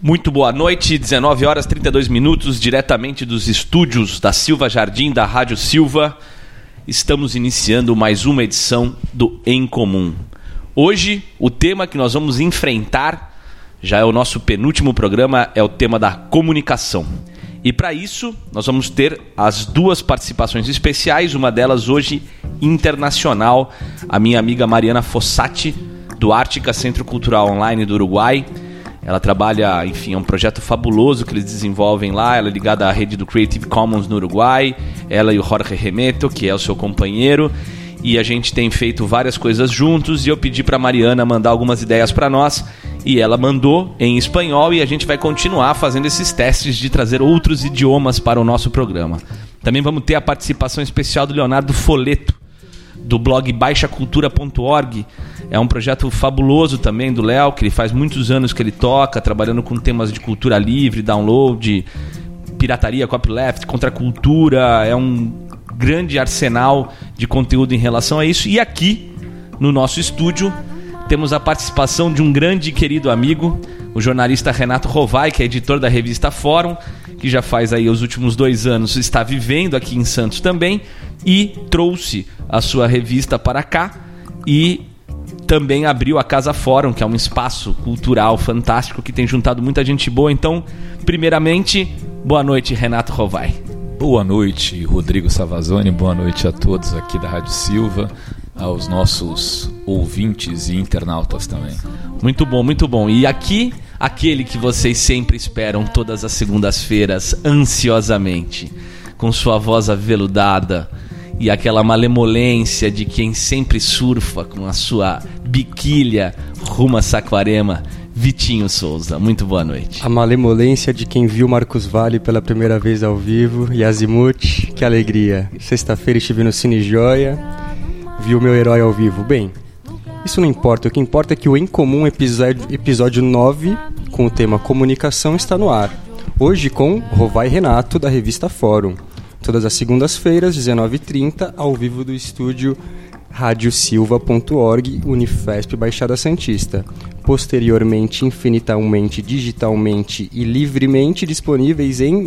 Muito boa noite, 19 horas 32 minutos, diretamente dos estúdios da Silva Jardim, da Rádio Silva. Estamos iniciando mais uma edição do Em Comum. Hoje, o tema que nós vamos enfrentar, já é o nosso penúltimo programa, é o tema da comunicação. E para isso, nós vamos ter as duas participações especiais, uma delas hoje internacional, a minha amiga Mariana Fossati, do Ártica Centro Cultural Online do Uruguai. Ela trabalha, enfim, é um projeto fabuloso que eles desenvolvem lá. Ela é ligada à rede do Creative Commons no Uruguai. Ela e o Jorge Remeto, que é o seu companheiro. E a gente tem feito várias coisas juntos. E eu pedi para a Mariana mandar algumas ideias para nós. E ela mandou em espanhol. E a gente vai continuar fazendo esses testes de trazer outros idiomas para o nosso programa. Também vamos ter a participação especial do Leonardo Foleto, do blog baixacultura.org. É um projeto fabuloso também do Léo, que ele faz muitos anos que ele toca, trabalhando com temas de cultura livre, download, pirataria, copyleft, contracultura. É um grande arsenal de conteúdo em relação a isso. E aqui, no nosso estúdio, temos a participação de um grande e querido amigo, o jornalista Renato Rovai, que é editor da revista Fórum, que já faz aí os últimos 2 anos, está vivendo aqui em Santos também, e trouxe a sua revista para cá e também abriu a Casa Fórum, que é um espaço cultural fantástico que tem juntado muita gente boa. Então, primeiramente, boa noite, Renato Rovai. Boa noite, Rodrigo Savazone, boa noite a todos aqui da Rádio Silva, aos nossos ouvintes e internautas também. Muito bom, muito bom. E aqui, aquele que vocês sempre esperam todas as segundas-feiras, ansiosamente, com sua voz aveludada e aquela malemolência de quem sempre surfa com a sua biquília rumo a Saquarema, Vitinho Souza. Muito boa noite. A malemolência de quem viu Marcos Valle pela primeira vez ao vivo e Azimuth, que alegria. Sexta-feira estive no Cine Joia, vi o meu herói ao vivo. Bem, isso não importa, o que importa é que o Em Comum episódio 9, com o tema comunicação, está no ar. Hoje com Rovai Renato, da revista Fórum. Todas as segundas-feiras, 19h30, ao vivo do estúdio radiosilva.org, Unifesp Baixada Santista. Posteriormente, infinitamente, digitalmente e livremente disponíveis em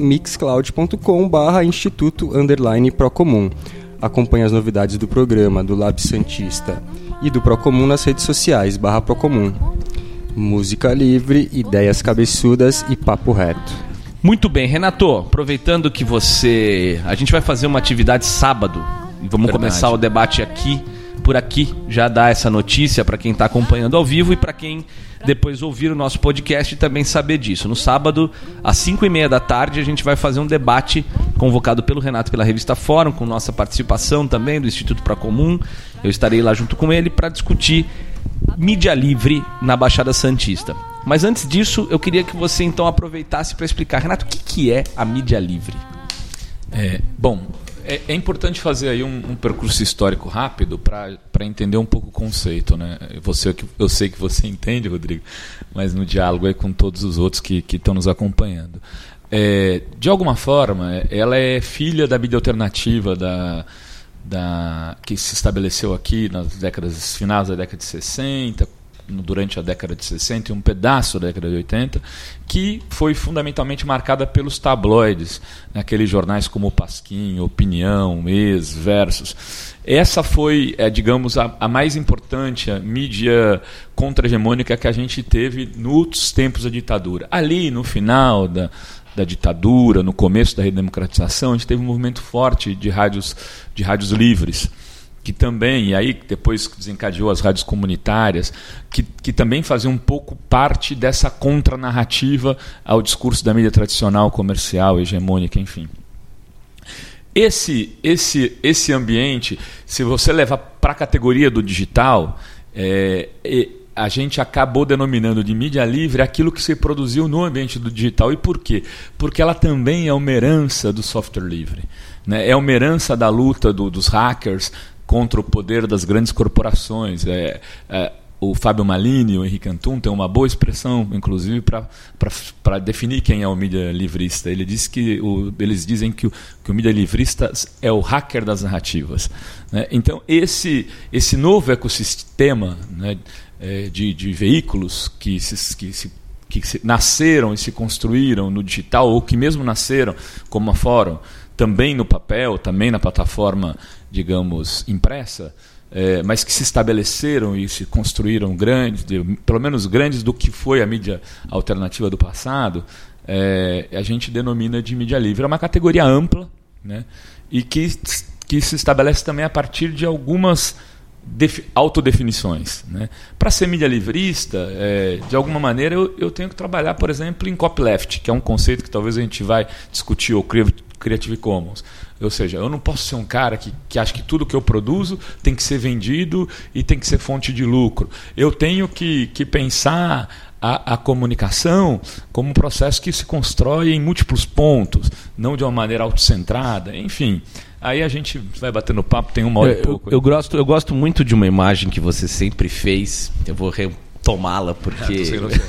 mixcloud.com/instituto_procomum. Acompanhe as novidades do programa, do Lab Santista e do Procomum nas redes sociais, /Procomum. Música livre, ideias cabeçudas e papo reto. Muito bem, Renato, aproveitando que a gente vai fazer uma atividade sábado e vamos começar o debate aqui, por aqui, já dar essa notícia para quem está acompanhando ao vivo e para quem depois ouvir o nosso podcast e também saber disso. No sábado, às 5h30 da tarde, a gente vai fazer um debate convocado pelo Renato pela revista Fórum, com nossa participação também do Instituto Procomum. Eu estarei lá junto com ele para discutir mídia livre na Baixada Santista. Mas antes disso, eu queria que você então aproveitasse para explicar, Renato, o que é a mídia livre? É importante fazer aí um percurso histórico rápido para entender um pouco o conceito, né? Eu sei que você entende, Rodrigo, mas no diálogo é com todos os outros que estão nos acompanhando. De alguma forma, ela é filha da mídia alternativa que se estabeleceu aqui nas finais da década de 60, durante a década de 60 e um pedaço da década de 80, que foi fundamentalmente marcada pelos tabloides, naqueles jornais como o Pasquim, Opinião, Ex, Versus. Essa foi, digamos, a mais importante mídia contra-hegemônica que a gente teve nos tempos da ditadura. Ali, no final da ditadura, no começo da redemocratização, a gente teve um movimento forte de rádios livres, que também, e aí depois desencadeou as rádios comunitárias, que também faziam um pouco parte dessa contranarrativa ao discurso da mídia tradicional, comercial, hegemônica, enfim. Esse ambiente, se você levar para a categoria do digital, a gente acabou denominando de mídia livre aquilo que se produziu no ambiente do digital. E por quê? Porque ela também é uma herança do software livre, né? É uma herança da luta dos hackers contra o poder das grandes corporações. O Fábio Malini e o Henrique Antum têm uma boa expressão, inclusive, para definir quem é o mídia livrista. Eles dizem que o mídia livrista é o hacker das narrativas, né? Então, esse novo ecossistema, né, de veículos que nasceram e se construíram no digital, ou que mesmo nasceram como a Fórum, também no papel, também na plataforma, digamos, impressa, mas que se estabeleceram e se construíram grandes, pelo menos grandes do que foi a mídia alternativa do passado, a gente denomina de mídia livre. É uma categoria ampla, né, e que se estabelece também a partir de algumas autodefinições, né? Para ser mídia livrista, de alguma maneira eu tenho que trabalhar, por exemplo, em copyleft, que é um conceito que talvez a gente vai discutir, ou Creative Commons. Ou seja, eu não posso ser um cara que acha que tudo que eu produzo tem que ser vendido e tem que ser fonte de lucro. Eu tenho que pensar a comunicação como um processo que se constrói em múltiplos pontos, não de uma maneira autocentrada, enfim. Aí a gente vai batendo papo, tem uma hora e pouco. Eu gosto muito de uma imagem que você sempre fez, eu vou retomá-la porque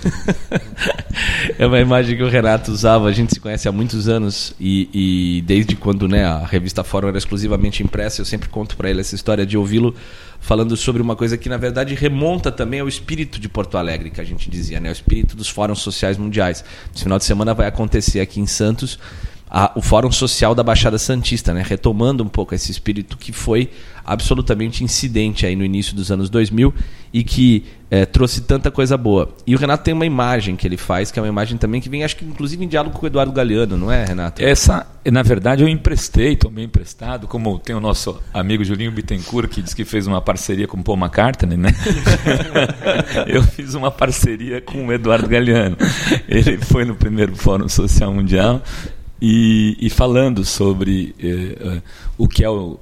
é uma imagem que o Renato usava, a gente se conhece há muitos anos e desde quando, né, a revista Fórum era exclusivamente impressa, eu sempre conto para ele essa história de ouvi-lo falando sobre uma coisa que na verdade remonta também ao espírito de Porto Alegre, que a gente dizia, né, o espírito dos fóruns sociais mundiais. Esse final de semana vai acontecer aqui em Santos o Fórum Social da Baixada Santista, né? Retomando um pouco esse espírito que foi absolutamente incidente aí no início dos anos 2000 e que trouxe tanta coisa boa. E o Renato tem uma imagem que ele faz, que é uma imagem também que vem, acho que inclusive em diálogo com o Eduardo Galeano, não é, Renato? Essa, na verdade, eu tomei emprestado, como tem o nosso amigo Julinho Bittencourt, que diz que fez uma parceria com o Paul McCartney, né? Eu fiz uma parceria com o Eduardo Galeano. Ele foi no primeiro Fórum Social Mundial e falando sobre o que é o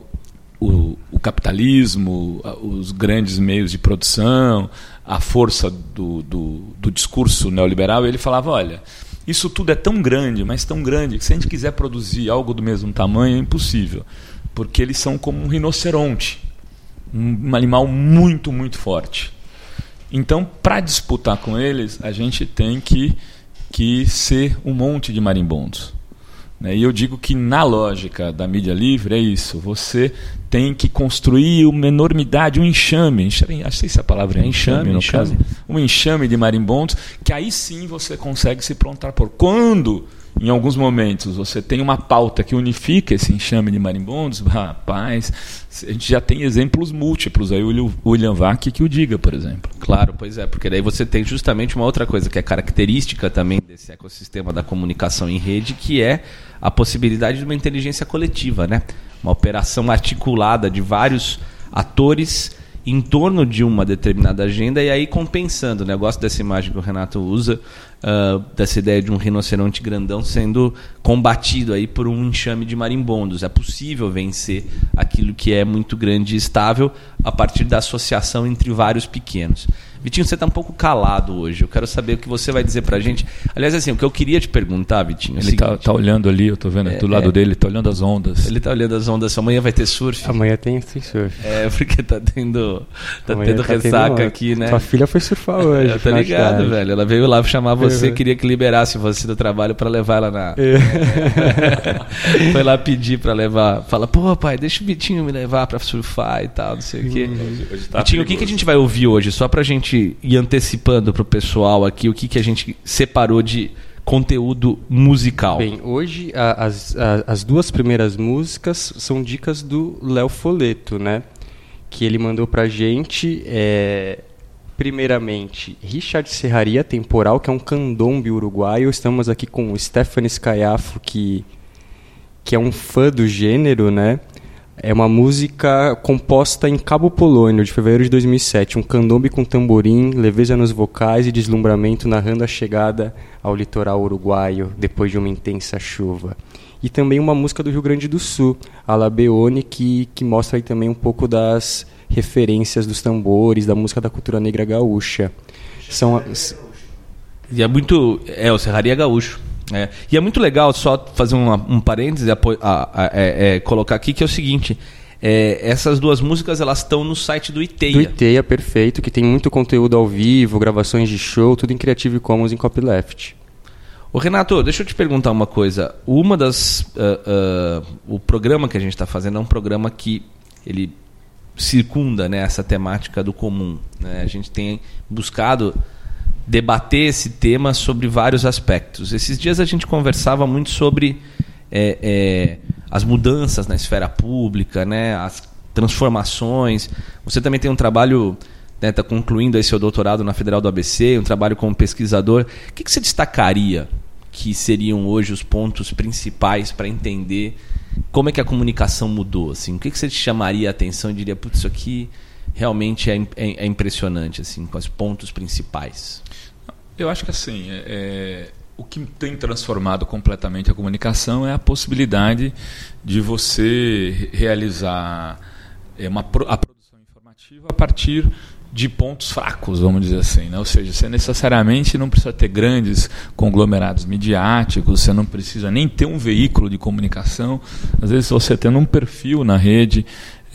capitalismo, os grandes meios de produção, a força do discurso neoliberal, ele falava, olha, isso tudo é tão grande, mas tão grande, que se a gente quiser produzir algo do mesmo tamanho, é impossível, porque eles são como um rinoceronte, um animal muito, muito forte. Então, para disputar com eles, a gente tem que ser um monte de marimbondos. E eu digo que na lógica da mídia livre é isso, você tem que construir uma enormidade, um enxame, não sei se a palavra é enxame no caso, um enxame de marimbondos, que aí sim você consegue se prontar por. Quando, em alguns momentos, você tem uma pauta que unifica esse enxame de marimbondos, rapaz, a gente já tem exemplos múltiplos, aí o William Vac que o diga, por exemplo. Claro, pois é, porque daí você tem justamente uma outra coisa que é característica também desse ecossistema da comunicação em rede, que é a possibilidade de uma inteligência coletiva, né? Uma operação articulada de vários atores em torno de uma determinada agenda e aí compensando. Eu gosto dessa imagem que o Renato usa, dessa ideia de um rinoceronte grandão sendo combatido aí por um enxame de marimbondos. É possível vencer aquilo que é muito grande e estável a partir da associação entre vários pequenos. Vitinho, você está um pouco calado hoje. Eu quero saber o que você vai dizer para a gente. Aliás, assim, o que eu queria te perguntar, Vitinho... Ele está olhando ali, eu estou vendo do lado dele, ele está olhando as ondas. Ele está olhando as ondas. Amanhã vai ter surf? Amanhã tem surf. Porque está tendo ressaca aqui, né? Sua filha foi surfar hoje. Tá ligado, velho. Ela veio lá chamar você, queria que liberasse você do trabalho para levar ela na... Foi lá pedir para levar. Fala, pô, pai, deixa o Vitinho me levar para surfar e tal, não sei o quê. Vitinho, o que a gente vai ouvir hoje? Só para a gente ir antecipando para o pessoal aqui o que a gente separou de conteúdo musical. Bem, hoje as duas primeiras músicas são dicas do Léo Foleto, né? Que ele mandou pra gente, primeiramente, Richard Serraria Temporal, que é um candombe uruguaio. Estamos aqui com o Stephanie Scaiafo, que é um fã do gênero, né? É uma música composta em Cabo Polônio, de fevereiro de 2007. Um candombe com tamborim, leveza nos vocais e deslumbramento narrando a chegada ao litoral uruguaio depois de uma intensa chuva. E também uma música do Rio Grande do Sul, a La Beone, que mostra aí também um pouco das referências dos tambores, da música da cultura negra gaúcha. E é muito... o Serraria Gaúcho. E é muito legal, só fazer um parêntese, colocar aqui, que é o seguinte, essas duas músicas elas estão no site do ITEIA. Do ITEIA, perfeito, que tem muito conteúdo ao vivo, gravações de show, tudo em Creative Commons, em copyleft. Ô Renato, deixa eu te perguntar uma coisa. O programa que a gente está fazendo é um programa que ele circunda, né, essa temática do comum, né? A gente tem buscado debater esse tema sobre vários aspectos. Esses dias a gente conversava muito sobre as mudanças na esfera pública, né, as transformações. Você também tem um trabalho, está concluindo aí seu doutorado na Federal do ABC, um trabalho como pesquisador. O que você destacaria que seriam hoje os pontos principais para entender como é que a comunicação mudou? Assim? O que você te chamaria a atenção e diria, putz, isso aqui realmente é impressionante, assim, com os pontos principais? Eu acho que assim, o que tem transformado completamente a comunicação é a possibilidade de você realizar a produção informativa a partir de pontos fracos, vamos dizer assim, né? Ou seja, você necessariamente não precisa ter grandes conglomerados midiáticos, você não precisa nem ter um veículo de comunicação. Às vezes você tendo um perfil na rede,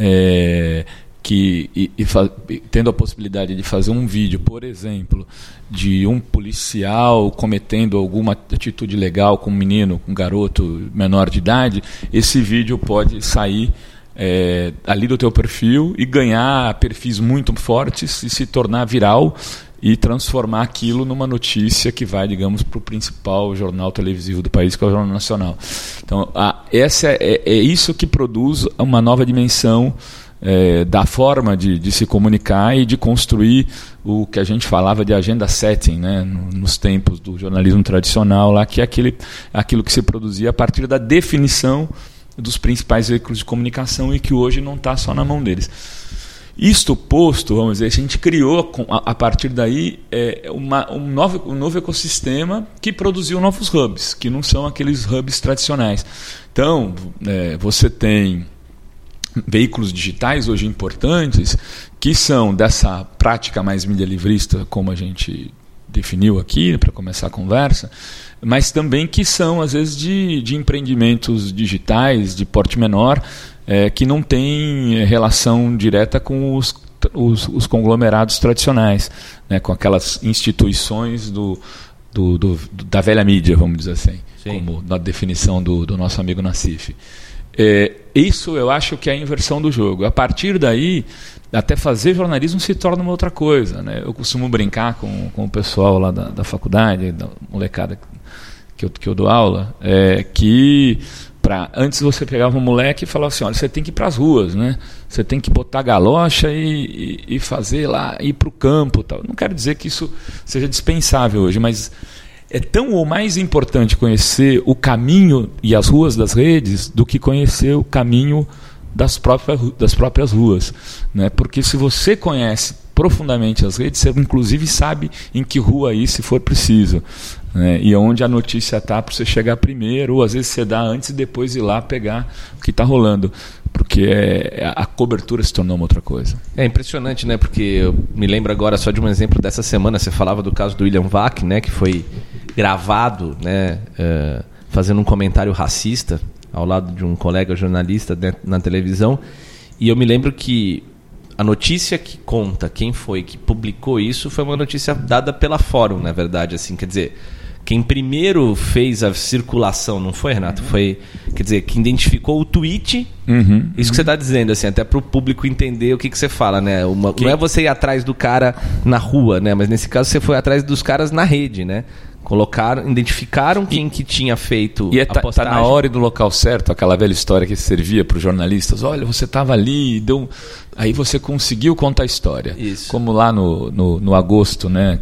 tendo a possibilidade de fazer um vídeo, por exemplo, de um policial cometendo alguma atitude legal com um menino, com um garoto menor de idade, esse vídeo pode sair ali do teu perfil e ganhar perfis muito fortes e se tornar viral e transformar aquilo numa notícia que vai, digamos, para o principal jornal televisivo do país, que é o Jornal Nacional. Então, isso que produz uma nova dimensão da forma de se comunicar e de construir o que a gente falava de agenda setting, né, nos tempos do jornalismo tradicional, lá, que é aquilo que se produzia a partir da definição dos principais veículos de comunicação e que hoje não está só na mão deles. Isto posto, vamos dizer, a gente criou a partir daí um novo ecossistema que produziu novos hubs, que não são aqueles hubs tradicionais. Então, você tem veículos digitais hoje importantes que são dessa prática mais mídia livrista, como a gente definiu aqui para começar a conversa, mas também que são, às vezes, de empreendimentos digitais de porte menor, que não têm relação direta com os conglomerados tradicionais, né, com aquelas instituições da velha mídia, vamos dizer assim. Sim. Como na definição do nosso amigo Nassif. Isso eu acho que é a inversão do jogo. A partir daí, até fazer jornalismo se torna uma outra coisa, né? Eu costumo brincar com o pessoal lá da faculdade, da molecada que eu dou aula, que antes você pegava um moleque e falava assim, olha, você tem que ir para as ruas, né? Você tem que botar galocha e fazer lá, ir para o campo, tal. Não quero dizer que isso seja dispensável hoje, mas é tão ou mais importante conhecer o caminho e as ruas das redes do que conhecer o caminho das próprias ruas, né? Porque se você conhece profundamente as redes, você inclusive sabe em que rua ir se for preciso, né? E onde a notícia está para você chegar primeiro, ou às vezes você dá antes e depois ir lá pegar o que está rolando, porque a cobertura se tornou uma outra coisa. É impressionante, né? Porque eu me lembro agora só de um exemplo dessa semana, você falava do caso do William Vac, né? Que foi gravado, né? Fazendo um comentário racista ao lado de um colega jornalista, né, na televisão, e eu me lembro que a notícia que conta quem foi que publicou isso foi uma notícia dada pela Fórum, na verdade, assim, quer dizer, quem primeiro fez a circulação, não foi, Renato? Foi, quer dizer, que identificou o tweet, isso que você está dizendo, assim, até para o público entender o que você fala, né? Não é você ir atrás do cara na rua, né? Mas nesse caso você foi atrás dos caras na rede, né? Identificaram quem que tinha feito a postagem. Está na hora e no local certo, aquela velha história que servia para os jornalistas. Olha, você estava ali, aí você conseguiu contar a história. Isso. Como lá no agosto, né,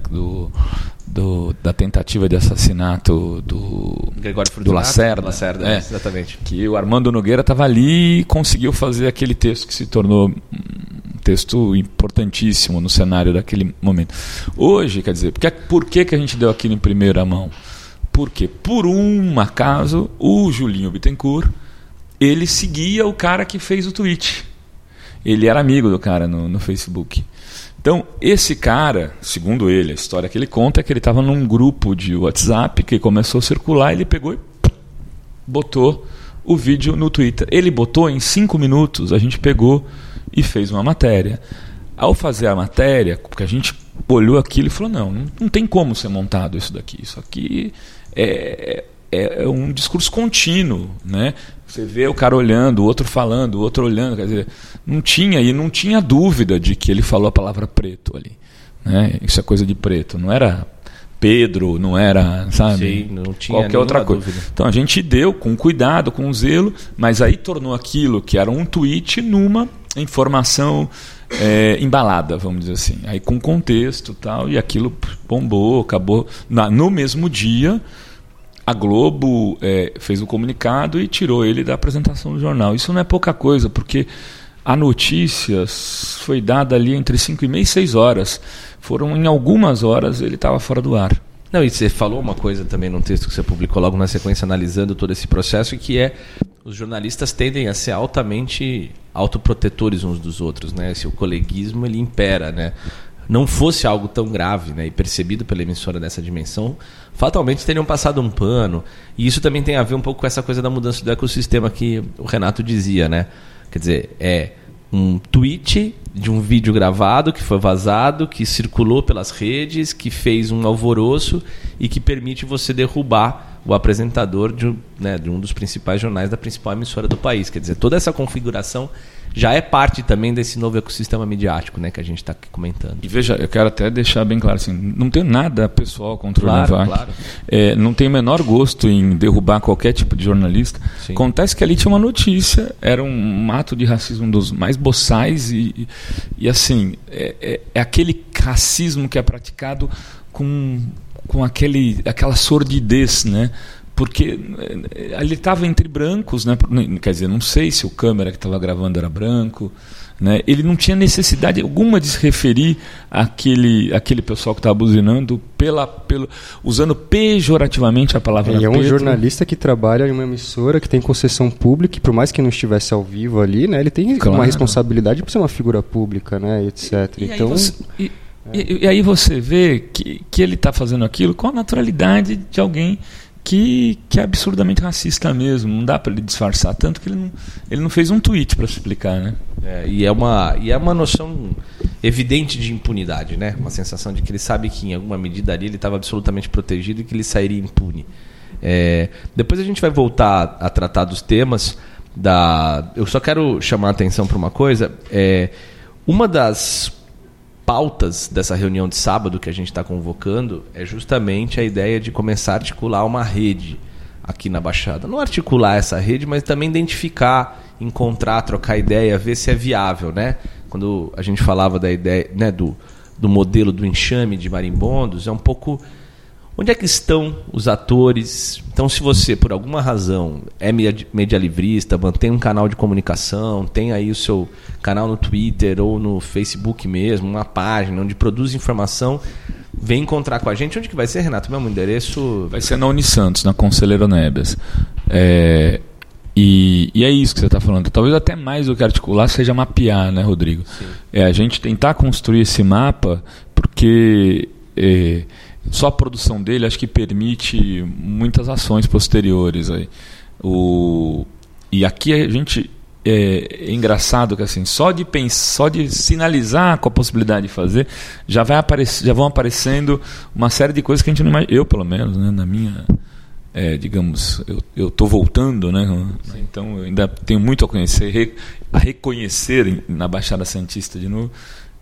da tentativa de assassinato do Lacerda. Lacerda, exatamente. Que o Armando Nogueira estava ali e conseguiu fazer aquele texto que se tornou texto importantíssimo no cenário daquele momento. Hoje, quer dizer, por que a gente deu aquilo em primeira mão? Porque, por um acaso, o Julinho Bittencourt, ele seguia o cara que fez o tweet. Ele era amigo do cara no Facebook. Então, esse cara, segundo ele, a história que ele conta é que ele estava num grupo de WhatsApp que começou a circular, ele pegou e botou o vídeo no Twitter. Ele botou em 5 minutos, a gente pegou e fez uma matéria. Ao fazer a matéria, porque a gente olhou aquilo e falou, não tem como ser montado isso daqui. Isso aqui é um discurso contínuo, né? Você vê o cara olhando, o outro falando, o outro olhando, quer dizer, não tinha dúvida de que ele falou a palavra preto ali, né? Isso é coisa de preto, não era Pedro, não era, sabe? Sim, não tinha qualquer outra coisa. dúvida. Então a gente deu com cuidado, com zelo, mas aí tornou aquilo que era um tweet numa informação embalada, vamos dizer assim. Aí com contexto e tal, e aquilo bombou, acabou. No mesmo dia, a Globo fez o comunicado e tirou ele da apresentação do jornal. Isso não é pouca coisa, porque a notícia foi dada ali entre 5h30 e 6 horas. Em algumas horas ele estava fora do ar. Não, e você falou uma coisa também num texto que você publicou logo na sequência, analisando todo esse processo, que os jornalistas tendem a ser altamente autoprotetores uns dos outros, né? O coleguismo, ele impera, né? Não fosse algo tão grave, né, e percebido pela emissora dessa dimensão, fatalmente teriam passado um pano. E isso também tem a ver um pouco com essa coisa da mudança do ecossistema que o Renato dizia, né? Quer dizer, um tweet de um vídeo gravado que foi vazado, que circulou pelas redes, que fez um alvoroço e que permite você derrubar o apresentador de um dos principais jornais da principal emissora do país. Quer dizer, toda essa configuração já é parte também desse novo ecossistema midiático, né, que a gente está aqui comentando. E veja, eu quero até deixar bem claro, assim, não tenho nada pessoal contra o Navac. Claro. Não tenho o menor gosto em derrubar qualquer tipo de jornalista. Sim. Acontece que ali tinha uma notícia, era um ato de racismo dos mais boçais e assim, é aquele racismo que é praticado com aquela sordidez, né? Porque ele estava entre brancos, né? Quer dizer, não sei se o câmera que estava gravando era branco, né? Ele não tinha necessidade alguma de se referir àquele pessoal que estava buzinando usando pejorativamente a palavra Ele é um Pedro. jornalista que trabalha em uma emissora que tem concessão pública, e por mais que não estivesse ao vivo ali, né, ele tem Claro. uma responsabilidade por ser uma figura pública, né, etc. E aí você vê que ele está fazendo aquilo com a naturalidade de alguém que é absurdamente racista mesmo. Não dá para ele disfarçar, tanto que ele não fez um tweet para explicar, né? E é uma noção evidente de impunidade, né? Uma sensação de que ele sabe que em alguma medida ali ele estava absolutamente protegido e que ele sairia impune. Depois a gente vai voltar a tratar dos temas. Eu só quero chamar a atenção para uma coisa. Uma das pautas dessa reunião de sábado que a gente está convocando é justamente a ideia de começar a articular uma rede aqui na Baixada. Não articular essa rede, mas também identificar, encontrar, trocar ideia, ver se é viável, né? Quando a gente falava da ideia, né, do modelo do enxame de marimbondos, é um pouco onde é que estão os atores. Então, se você, por alguma razão, é medialivrista, mantém um canal de comunicação, tem aí o seu canal no Twitter ou no Facebook mesmo, uma página onde produz informação, vem encontrar com a gente. Onde que vai ser, Renato? Mesmo endereço? Vai ser na Unisantos, na Conselheiro Neves. E é isso que você está falando. Talvez até mais do que articular seja mapear, né, Rodrigo? Sim. A gente tentar construir esse mapa, porque só a produção dele acho que permite muitas ações posteriores aí. E aqui a gente é engraçado que assim, só de sinalizar com a possibilidade de fazer, já vão aparecendo uma série de coisas que a gente não imagina. Eu, pelo menos, né, na minha, digamos, eu estou voltando, né? Então eu ainda tenho muito a reconhecer na Baixada Santista de novo.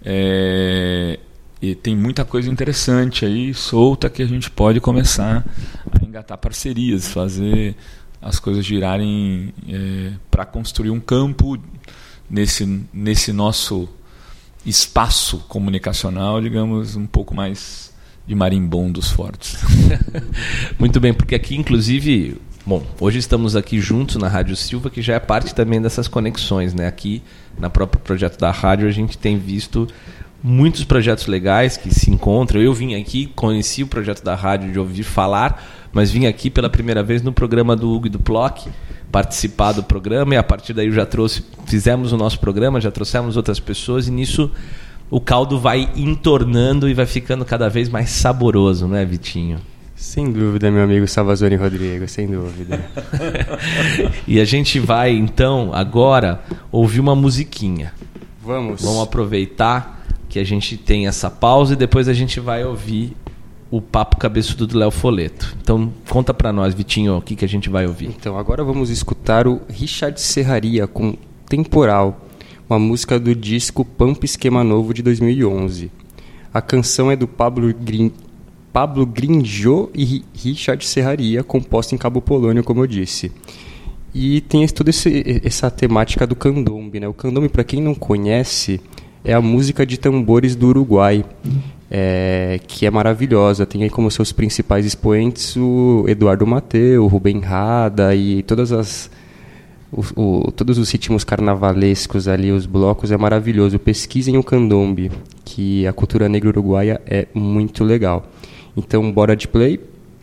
E tem muita coisa interessante aí, solta, que a gente pode começar a engatar parcerias, fazer as coisas girarem para construir um campo nesse nosso espaço comunicacional, digamos, um pouco mais de marimbondos fortes. Muito bem, porque aqui, inclusive, hoje estamos aqui juntos na Rádio Silva, que já é parte também dessas conexões, né? Aqui, na própria projeto da rádio, a gente tem visto muitos projetos legais que se encontram. Eu vim aqui, conheci o projeto da rádio de ouvir falar, mas vim aqui pela primeira vez no programa do Hugo e do Plock, participar do programa, e a partir daí fizemos o nosso programa, já trouxemos outras pessoas, e nisso o caldo vai entornando e vai ficando cada vez mais saboroso, né, Vitinho? Sem dúvida, meu amigo Salvazone Rodrigo, sem dúvida. E a gente vai, então, agora ouvir uma musiquinha. Vamos aproveitar que a gente tem essa pausa e depois a gente vai ouvir o papo cabeçudo do Léo Foleto. Então, conta pra nós, Vitinho, o que a gente vai ouvir. Então, agora vamos escutar o Richard Serraria com Temporal, uma música do disco Pampa Esquema Novo de 2011. A canção é do Pablo Pablo Grinjot e Richard Serraria, composta em Cabo Polônio, como eu disse. E tem toda essa temática do candombe, né? O candombe, para quem não conhece, é a música de tambores do Uruguai, que é maravilhosa. Tem aí como seus principais expoentes o Eduardo Mateu, o Rubem Rada e todos os ritmos carnavalescos ali, os blocos, é maravilhoso. Pesquisem o candombe, que a cultura negra uruguaia é muito legal. Então, bora de play.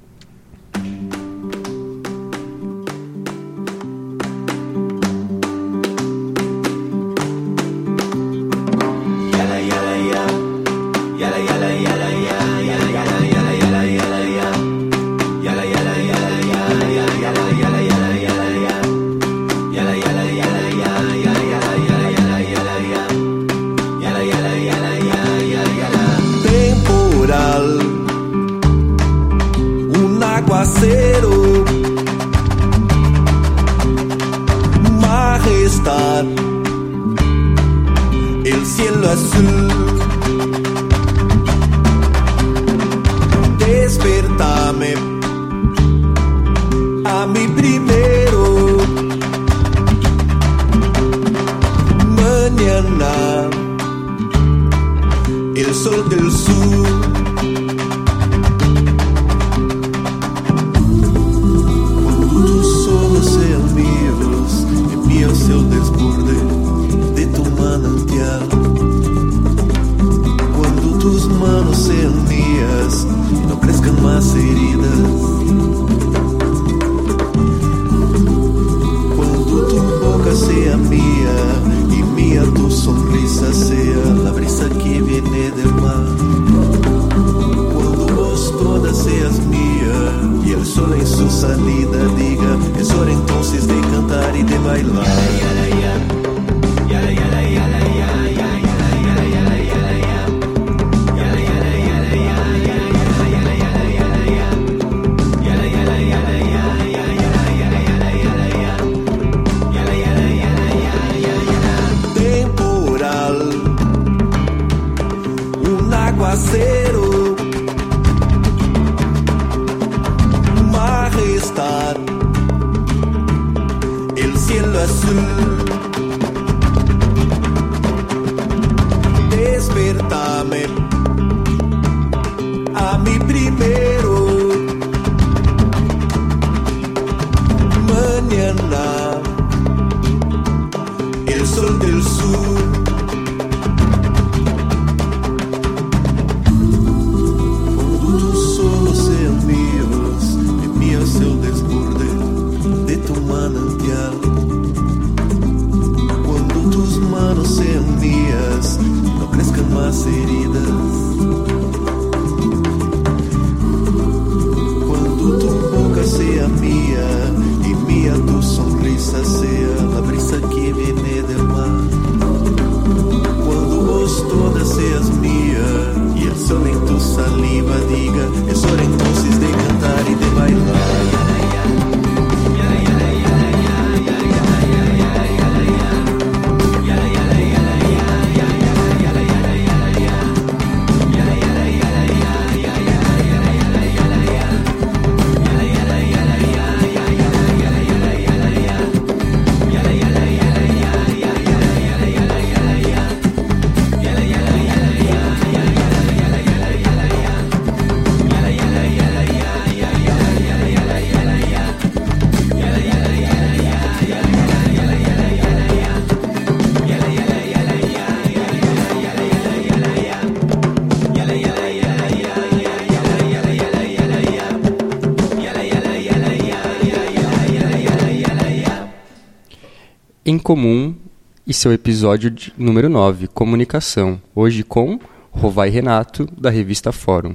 Em Comum e seu episódio número 9, Comunicação. Hoje com Rovai Renato, da revista Fórum.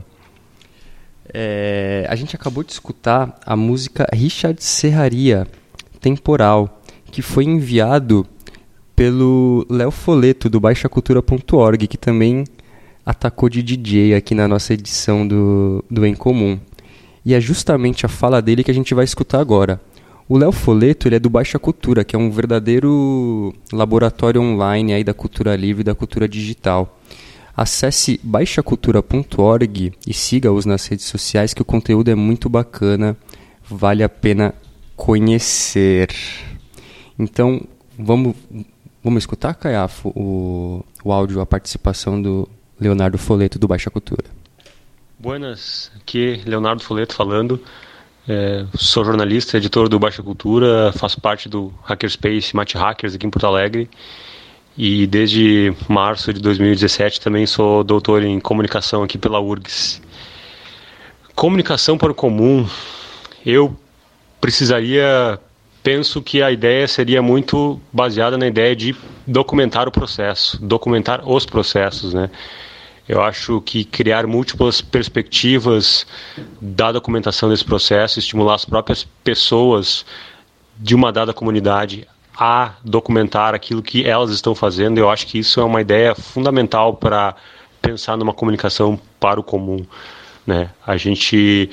A gente acabou de escutar a música Richard Serraria, Temporal, que foi enviado pelo Léo Foleto, do baixacultura.org, que também atacou de DJ aqui na nossa edição do Em Comum. E é justamente a fala dele que a gente vai escutar agora. O Léo Foleto, ele é do Baixa Cultura, que é um verdadeiro laboratório online aí da cultura livre e da cultura digital. Acesse baixacultura.org e siga-os nas redes sociais, que o conteúdo é muito bacana, vale a pena conhecer. Então, vamos escutar, Caiafo, o áudio, a participação do Leonardo Foleto, do Baixa Cultura. Buenas, aqui Leonardo Foleto falando. Sou jornalista, editor do Baixa Cultura, faço parte do Hackerspace Mate Hackers aqui em Porto Alegre. E desde março de 2017 também sou doutor em comunicação aqui pela URGS. Comunicação para o comum, eu penso que a ideia seria muito baseada na ideia de documentar o processo, documentar os processos, né? Eu acho que criar múltiplas perspectivas da documentação desse processo, estimular as próprias pessoas de uma dada comunidade a documentar aquilo que elas estão fazendo, eu acho que isso é uma ideia fundamental para pensar numa comunicação para o comum, né? A gente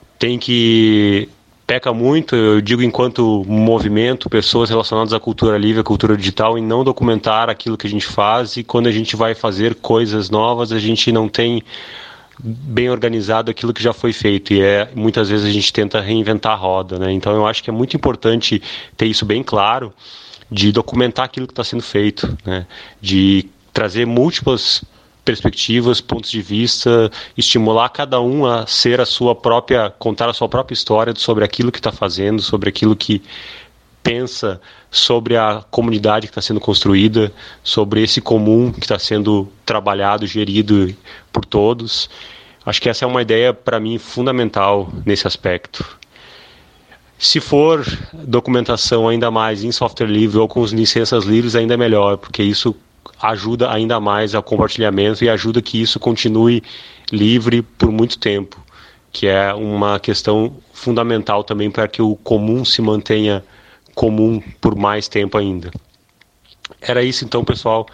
peca muito, eu digo enquanto movimento, pessoas relacionadas à cultura livre, à cultura digital, em não documentar aquilo que a gente faz, e quando a gente vai fazer coisas novas, a gente não tem bem organizado aquilo que já foi feito, e muitas vezes a gente tenta reinventar a roda, né? Então eu acho que é muito importante ter isso bem claro, de documentar aquilo que está sendo feito, né? De trazer múltiplas perspectivas, pontos de vista, estimular cada um a ser contar a sua própria história sobre aquilo que está fazendo, sobre aquilo que pensa, sobre a comunidade que está sendo construída, sobre esse comum que está sendo trabalhado, gerido por todos. Acho que essa é uma ideia, para mim, fundamental nesse aspecto. Se for documentação ainda mais em software livre ou com licenças livres, ainda é melhor, porque isso ajuda ainda mais ao compartilhamento e ajuda que isso continue livre por muito tempo, que é uma questão fundamental também para que o comum se mantenha comum por mais tempo ainda. Era isso então, pessoal.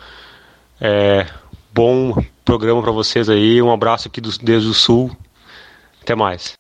Bom programa para vocês aí. Um abraço aqui desde o Sul. Até mais.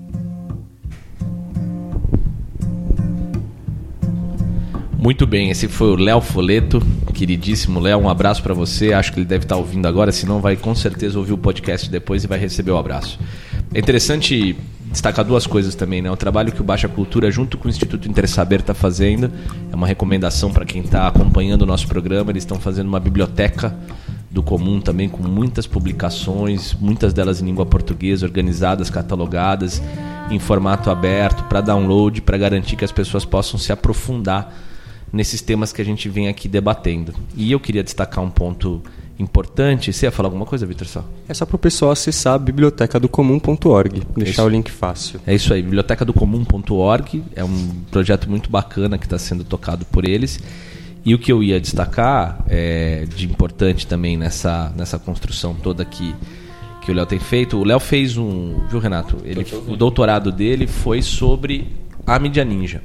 Muito bem, esse foi o Léo Foleto, queridíssimo Léo, um abraço para você, acho que ele deve estar ouvindo agora, senão vai com certeza ouvir o podcast depois e vai receber o abraço. É interessante destacar duas coisas também, né? O trabalho que o Baixa Cultura, junto com o Instituto Intersaber, está fazendo, é uma recomendação para quem está acompanhando o nosso programa. Eles estão fazendo uma biblioteca do comum também, com muitas publicações, muitas delas em língua portuguesa, organizadas, catalogadas, em formato aberto, para download, para garantir que as pessoas possam se aprofundar nesses temas que a gente vem aqui debatendo. E eu queria destacar um ponto importante. Você ia falar alguma coisa, Vitor? É só para o pessoal acessar bibliotecadocomum.org, deixar o link fácil. É isso aí, bibliotecadocomum.org, é um projeto muito bacana que está sendo tocado por eles. E o que eu ia destacar de importante também nessa construção toda que o Léo tem feito, o Léo fez viu, Renato? O doutorado dele foi sobre a mídia ninja.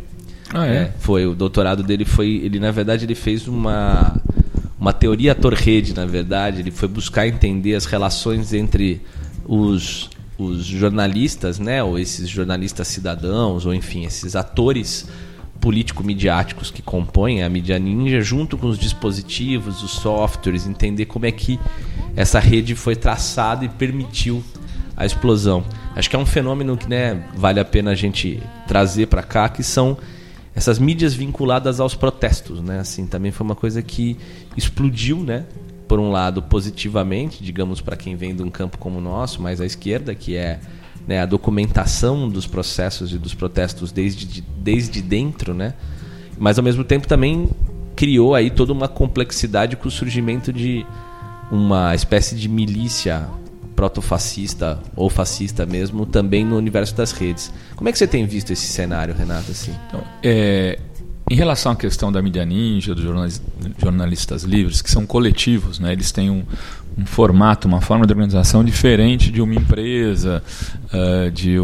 Foi, o doutorado dele na verdade ele fez uma teoria Tor-Rede, na verdade, ele foi buscar entender as relações entre os jornalistas, né, ou esses jornalistas cidadãos, ou enfim, esses atores político-midiáticos que compõem a mídia ninja, junto com os dispositivos, os softwares, entender como é que essa rede foi traçada e permitiu a explosão. Acho que é um fenômeno que, né, vale a pena a gente trazer para cá, que são essas mídias vinculadas aos protestos, né? Assim, também foi uma coisa que explodiu, né? Por um lado, positivamente, digamos, para quem vem de um campo como o nosso, mais à esquerda, que é, né, a documentação dos processos e dos protestos desde dentro, né? Mas, ao mesmo tempo, também criou aí toda uma complexidade com o surgimento de uma espécie de milícia protofascista ou fascista mesmo, também no universo das redes. Como é que você tem visto esse cenário, Renato? Assim? Então, em relação à questão da mídia ninja, dos jornalistas livres, que são coletivos, né? Eles têm um formato, uma forma de organização diferente de uma empresa, de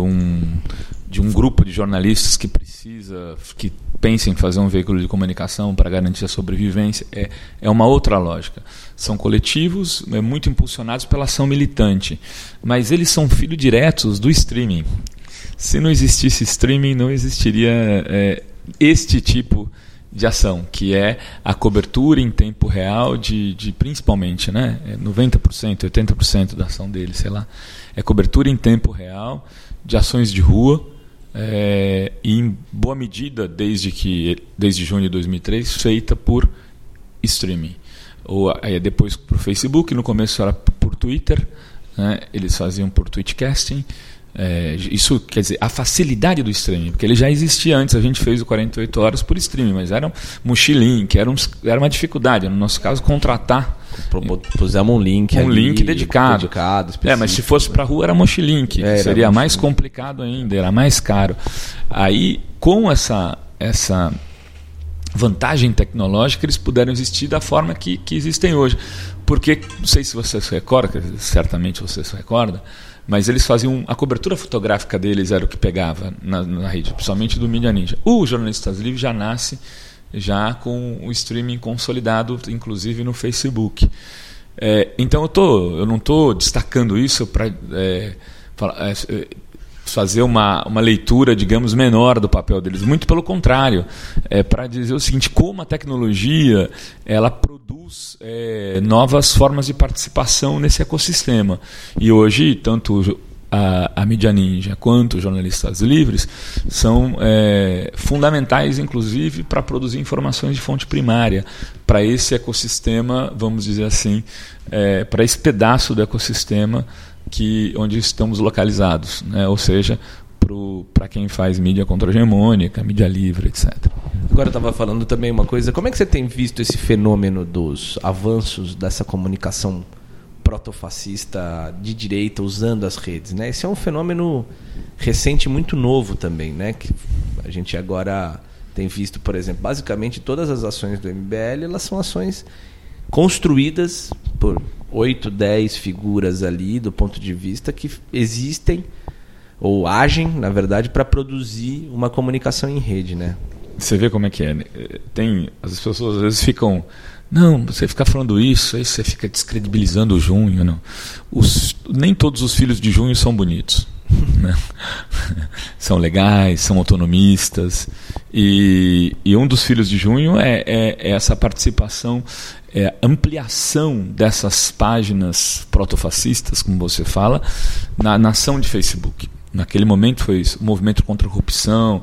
um grupo de jornalistas que pensa em fazer um veículo de comunicação para garantir a sobrevivência. É uma outra lógica. São coletivos muito impulsionados pela ação militante, mas eles são filhos diretos do streaming. Se não existisse streaming, não existiria este tipo de ação, que é a cobertura em tempo real de principalmente, né, 90%, 80% da ação dele, sei lá, é cobertura em tempo real de ações de rua, e em boa medida desde junho de 2003 feita por streaming, ou aí depois por Facebook, no começo era por Twitter, né, eles faziam por Twitchcasting. Isso quer dizer, a facilidade do streaming, porque ele já existia antes, a gente fez o 48 horas por streaming, mas era um multilink, era uma dificuldade, no nosso caso, contratar. Pusemos um link link dedicado mas se fosse para a rua era multilink, seria mais complicado ainda, era mais caro. Aí, com essa vantagem tecnológica, eles puderam existir da forma que existem hoje. Porque, não sei se você se recorda, certamente você se recorda, mas eles faziam, a cobertura fotográfica deles era o que pegava na rede, principalmente do Mídia Ninja. O Jornalistas Livres já nasce já com o streaming consolidado, inclusive no Facebook. Então eu não estou destacando isso para fazer uma leitura, digamos, menor do papel deles. Muito pelo contrário, para dizer o seguinte, como a tecnologia ela produz novas formas de participação nesse ecossistema. E hoje, tanto a Mídia Ninja quanto os Jornalistas Livres são fundamentais, inclusive, para produzir informações de fonte primária, para esse ecossistema, vamos dizer assim, para esse pedaço do ecossistema onde estamos localizados, né? Ou seja, para quem faz mídia contra-hegemônica, mídia livre, etc. Agora eu estava falando também uma coisa, como é que você tem visto esse fenômeno dos avanços dessa comunicação protofascista de direita usando as redes, né? Esse é um fenômeno recente muito novo também, né? Que a gente agora tem visto, por exemplo, basicamente todas as ações do MBL, elas são ações construídas por 8, 10 figuras ali do ponto de vista que existem ou agem, na verdade, para produzir uma comunicação em rede, né? Você vê como é que é. As pessoas às vezes ficam... Não, você fica falando isso, aí você fica descredibilizando o Junho. Não. Nem todos os filhos de Junho são bonitos. Né? São legais, são autonomistas. E um dos filhos de Junho é essa participação, ampliação dessas páginas protofascistas, como você fala, na ação de Facebook. Naquele momento foi isso, o movimento contra a corrupção,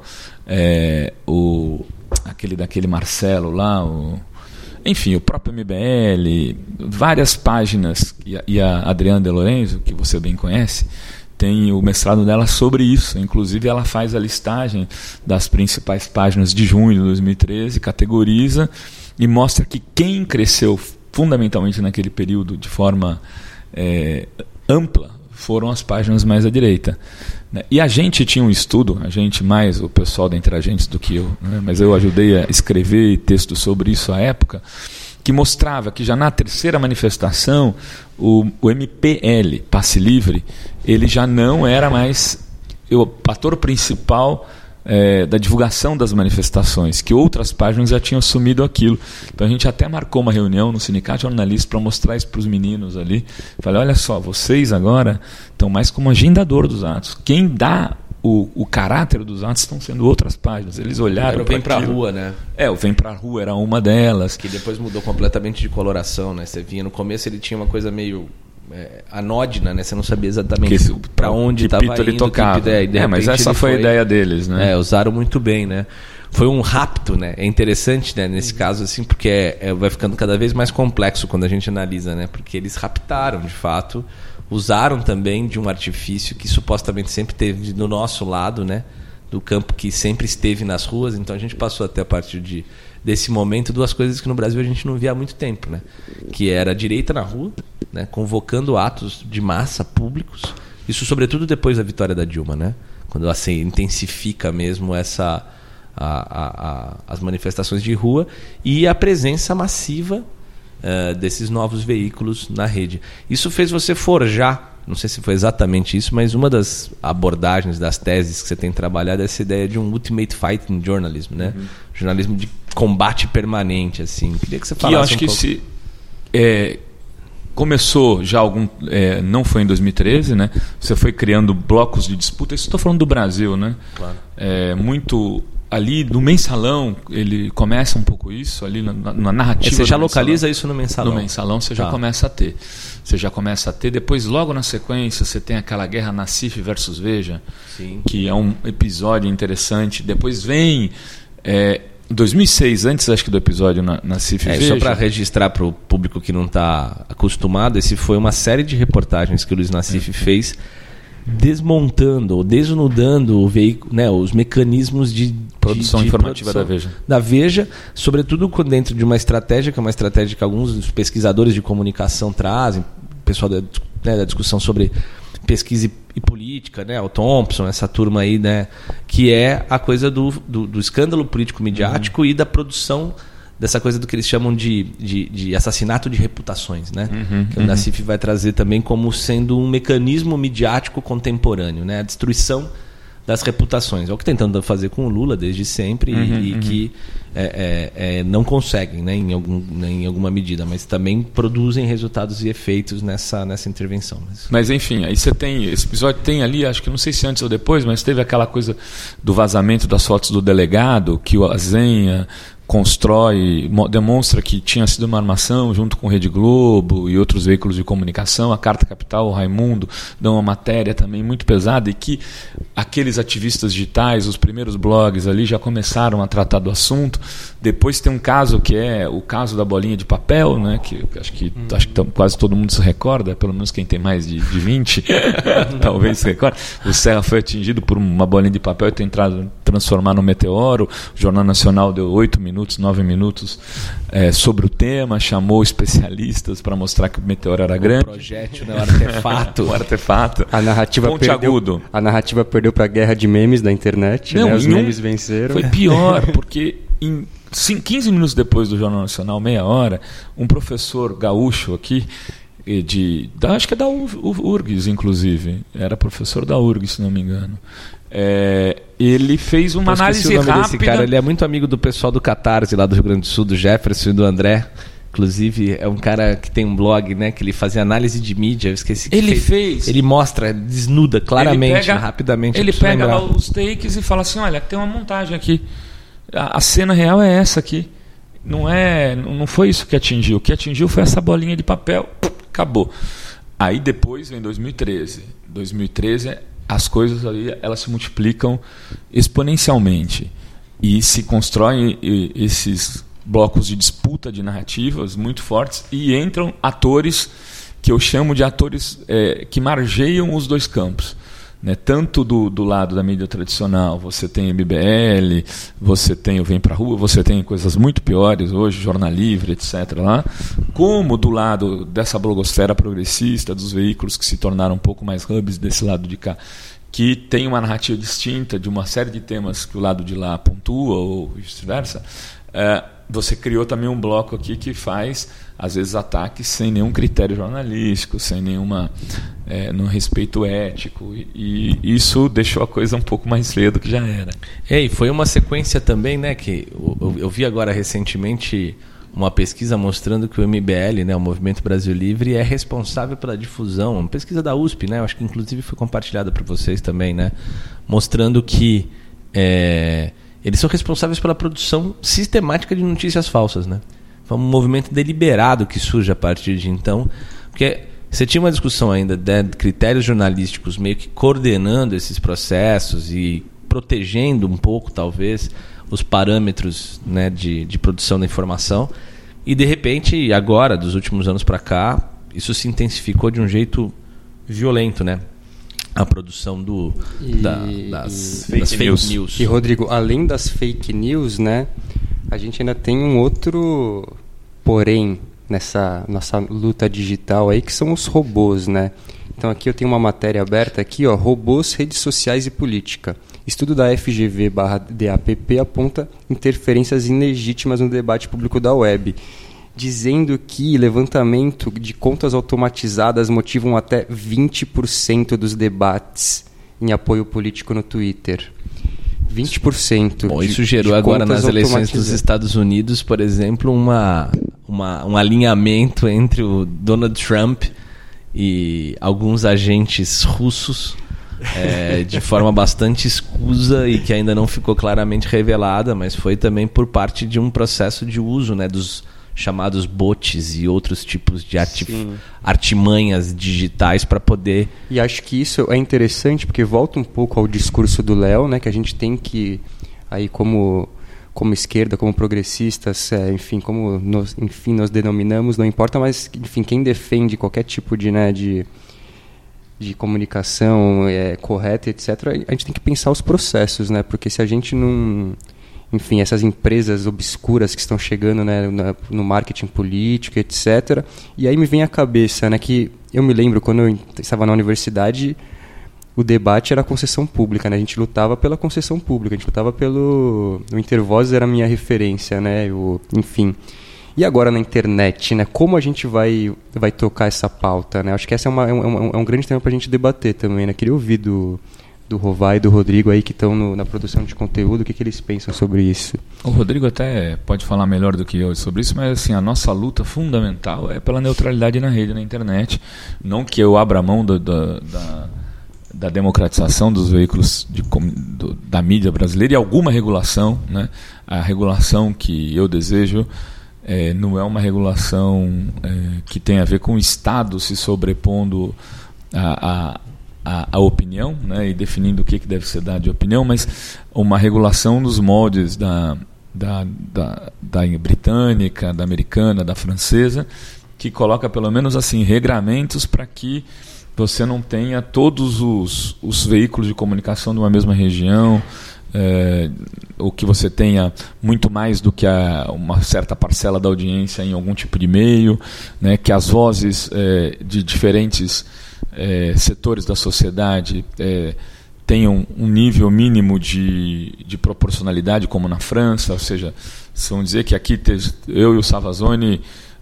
daquele Marcelo lá, enfim, o próprio MBL, várias páginas, e a Adriana De Lorenzo, que você bem conhece, tem o mestrado dela sobre isso. Inclusive, ela faz a listagem das principais páginas de junho de 2013, categoriza e mostra que quem cresceu fundamentalmente naquele período de forma ampla foram as páginas mais à direita. E a gente tinha um estudo, a gente mais o pessoal da Interagentes do que eu, né? Mas eu ajudei a escrever texto sobre isso à época, que mostrava que já na terceira manifestação o MPL, Passe Livre, ele já não era mais o ator principal da divulgação das manifestações, que outras páginas já tinham assumido aquilo. Então a gente até marcou uma reunião no Sindicato de Jornalistas para mostrar isso para os meninos ali. Falei, olha só, vocês agora estão mais como agendador dos atos. Quem dá o caráter dos atos estão sendo outras páginas. Eles olharam para Vem Pra Rua, né? O Vem Pra Rua era uma delas. Que depois mudou completamente de coloração, né? Você vinha no começo, ele tinha uma coisa meio anódina, né? Você não sabia exatamente para onde estava indo. Ele tocava. Mas essa foi a ideia deles, né? Usaram muito bem, né? Foi um rapto, né? É interessante, né? Nesse caso, assim, porque vai ficando cada vez mais complexo quando a gente analisa, né? Porque eles raptaram, de fato, usaram também de um artifício que supostamente sempre teve do nosso lado, né? Do campo que sempre esteve nas ruas. Então a gente passou até a partir desse momento duas coisas que no Brasil a gente não via há muito tempo, né? Que era a direita na rua, né? Convocando atos de massa públicos. Isso sobretudo depois da vitória da Dilma, né? Quando assim intensifica mesmo as manifestações de rua e a presença massiva desses novos veículos na rede. Isso fez você forjar, não sei se foi exatamente isso, mas uma das abordagens, das teses que você tem trabalhado é essa ideia de um ultimate fighting journalism, né? Jornalismo de combate permanente, assim. Queria que você falasse eu acho que começou já não foi em 2013, né? Você foi criando blocos de disputa. Isso estou falando do Brasil, né? Claro. Muito ali no Mensalão, ele começa um pouco isso, ali na narrativa. Você já localiza isso no Mensalão? No Mensalão você já começa a ter. Você já começa a ter. Depois, logo na sequência, você tem aquela guerra Nassif versus Veja, sim, que é um episódio interessante. Depois vem... 2006, antes acho que do episódio Nassif Veja. Só para registrar para o público que não está acostumado, esse foi uma série de reportagens que o Luiz Nassif fez, desmontando ou desnudando o veículo, né, os mecanismos de produção informativa da Veja, sobretudo dentro de uma estratégia, que é uma estratégia que alguns dos pesquisadores de comunicação trazem, o pessoal da discussão sobre pesquisa e política, né, o Thompson, essa turma aí, né, que é a coisa do escândalo político-midiático e da produção dessa coisa do que eles chamam de assassinato de reputações, né? Que o Nassif vai trazer também como sendo um mecanismo midiático contemporâneo, né? A destruição das reputações. É o que tentando fazer com o Lula desde sempre e que não conseguem, né, em alguma medida, mas também produzem resultados e efeitos nessa intervenção. Mas enfim, aí você tem, esse episódio tem ali, acho que não sei se antes ou depois, mas teve aquela coisa do vazamento das fotos do delegado, que o Azenha constrói, demonstra que tinha sido uma armação junto com Rede Globo e outros veículos de comunicação. A Carta Capital, o Raimundo, dão uma matéria também muito pesada, e que aqueles ativistas digitais, os primeiros blogs ali já começaram a tratar do assunto. Depois tem um caso que é o caso da bolinha de papel, né, que acho que quase todo mundo se recorda, pelo menos quem tem mais de 20 talvez se recorde. O Serra foi atingido por uma bolinha de papel e tem transformar no meteoro. O Jornal Nacional deu 9 minutos sobre o tema, chamou especialistas para mostrar que o meteoro era grande. O projétil, né? O artefato. A narrativa perdeu para a guerra de memes da internet. Não, né? Os memes venceram. Foi pior, porque 15 minutos depois do Jornal Nacional, meia hora, um professor gaúcho aqui, acho que é da URGS, inclusive, era professor da URGS, se não me engano, ele fez uma análise rápida. Desse cara, ele é muito amigo do pessoal do Catarse lá do Rio Grande do Sul, do Jefferson e do André. Inclusive, é um cara que tem um blog, né, que ele fazia análise de mídia. Eu esqueci que ele mostra, desnuda claramente, rapidamente. Ele pega lá os takes e fala assim: olha, tem uma montagem aqui. A cena real é essa aqui. Não foi isso que atingiu. O que atingiu foi essa bolinha de papel. Acabou. Aí depois vem 2013. 2013, as coisas ali, elas se multiplicam exponencialmente. E se constroem esses blocos de disputa de narrativas muito fortes, e entram atores que eu chamo de atores que margeiam os dois campos, né? Tanto do lado da mídia tradicional, você tem MBL, você tem o Vem Pra Rua, você tem coisas muito piores hoje, Jornal Livre, etc. lá, como do lado dessa blogosfera progressista, dos veículos que se tornaram um pouco mais hubs desse lado de cá, que tem uma narrativa distinta de uma série de temas que o lado de lá pontua, ou vice-versa. Você criou também um bloco aqui que faz, às vezes, ataques sem nenhum critério jornalístico, sem nenhuma no respeito ético, e isso deixou a coisa um pouco mais feia do que já era. E foi uma sequência também, né, que eu vi agora recentemente uma pesquisa mostrando que o MBL, né, o Movimento Brasil Livre, é responsável pela difusão, uma pesquisa da USP, né, eu acho que inclusive foi compartilhada por vocês também, né, mostrando que eles são responsáveis pela produção sistemática de notícias falsas, né? Foi um movimento deliberado que surge a partir de então, porque você tinha uma discussão ainda de critérios jornalísticos meio que coordenando esses processos e protegendo um pouco, talvez, os parâmetros, né, de produção da informação, e de repente, agora, dos últimos anos para cá, isso se intensificou de um jeito violento, né? A produção das fake news. E, Rodrigo, além das fake news, né, a gente ainda tem um outro porém nessa nossa luta digital aí, que são os robôs, né? Então aqui eu tenho uma matéria aberta aqui, ó, robôs, redes sociais e política. Estudo da FGV/DAPP aponta interferências ilegítimas no debate público da web, dizendo que levantamento de contas automatizadas motivam até 20% dos debates em apoio político no Twitter. 20%. Bom, isso gerou agora nas eleições dos Estados Unidos, por exemplo, um alinhamento entre o Donald Trump e alguns agentes russos de forma bastante escusa e que ainda não ficou claramente revelada, mas foi também por parte de um processo de uso, né, dos chamados bots e outros tipos de artimanhas digitais para poder... E acho que isso é interessante porque volta um pouco ao discurso do Léo, né, que a gente tem que, aí como esquerda, como progressistas, enfim, como nós denominamos, não importa, mas enfim, quem defende qualquer tipo de comunicação correta, etc., a gente tem que pensar os processos, né, porque se a gente não... Enfim, essas empresas obscuras que estão chegando, né, no marketing político, etc. E aí me vem à cabeça, né, que eu me lembro quando eu estava na universidade, o debate era a concessão pública, né? A gente lutava pela concessão pública, a gente lutava pelo... O Intervozes era a minha referência, né? Enfim. E agora na internet, né? Como a gente vai tocar essa pauta, né? Acho que esse é um grande tema para a gente debater também, né? Queria ouvir do Rovai e do Rodrigo aí que estão na produção de conteúdo, o que eles pensam sobre isso. O Rodrigo até pode falar melhor do que eu sobre isso, mas assim, a nossa luta fundamental é pela neutralidade na rede, na internet. Não que eu abra mão da democratização dos veículos da mídia brasileira e alguma regulação, né? A regulação que eu desejo não é uma regulação que tem a ver com o Estado se sobrepondo a opinião, né, e definindo o que deve ser dado de opinião, mas uma regulação nos moldes da britânica, da americana, da francesa, que coloca pelo menos assim regramentos para que você não tenha todos os veículos de comunicação de uma mesma região, ou que você tenha muito mais do que uma certa parcela da audiência em algum tipo de meio, né, que as vozes de diferentes setores da sociedade tenham um nível mínimo de proporcionalidade, como na França, ou seja, vamos dizer que aqui eu e o Savazone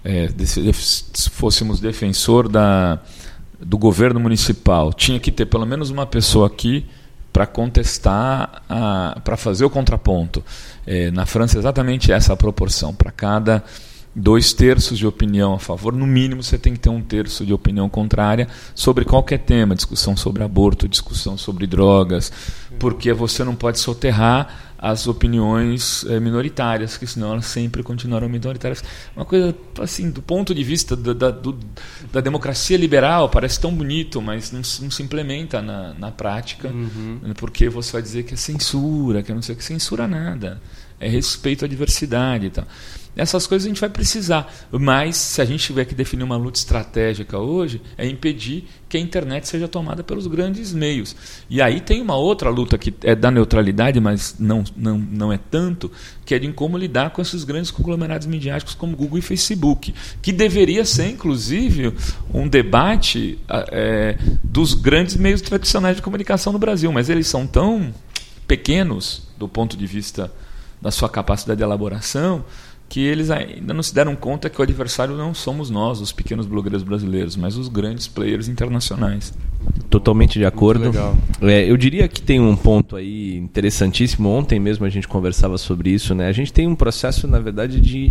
fôssemos defensor do governo municipal, tinha que ter pelo menos uma pessoa aqui para contestar, para fazer o contraponto. Na França, exatamente essa a proporção. Para cada 2/3 de opinião a favor, no mínimo você tem que ter 1/3 de opinião contrária sobre qualquer tema, discussão sobre aborto, discussão sobre drogas, porque você não pode soterrar as opiniões minoritárias, que senão elas sempre continuarão minoritárias. Uma coisa assim, do ponto de vista da democracia liberal, parece tão bonito, mas não se implementa na prática, porque você vai dizer que é censura, que não sei o que, censura nada, é respeito à diversidade e tal. Essas coisas a gente vai precisar, mas se a gente tiver que definir uma luta estratégica hoje, é impedir que a internet seja tomada pelos grandes meios. E aí tem uma outra luta que é da neutralidade, mas não é tanto, que é de como lidar com esses grandes conglomerados midiáticos como Google e Facebook, que deveria ser, inclusive, um debate dos grandes meios tradicionais de comunicação no Brasil, mas eles são tão pequenos do ponto de vista da sua capacidade de elaboração, que eles ainda não se deram conta que o adversário não somos nós, os pequenos blogueiros brasileiros, mas os grandes players internacionais. Totalmente de acordo. Eu diria que tem um ponto aí interessantíssimo. Ontem mesmo a gente conversava sobre isso, né? A gente tem um processo, na verdade, de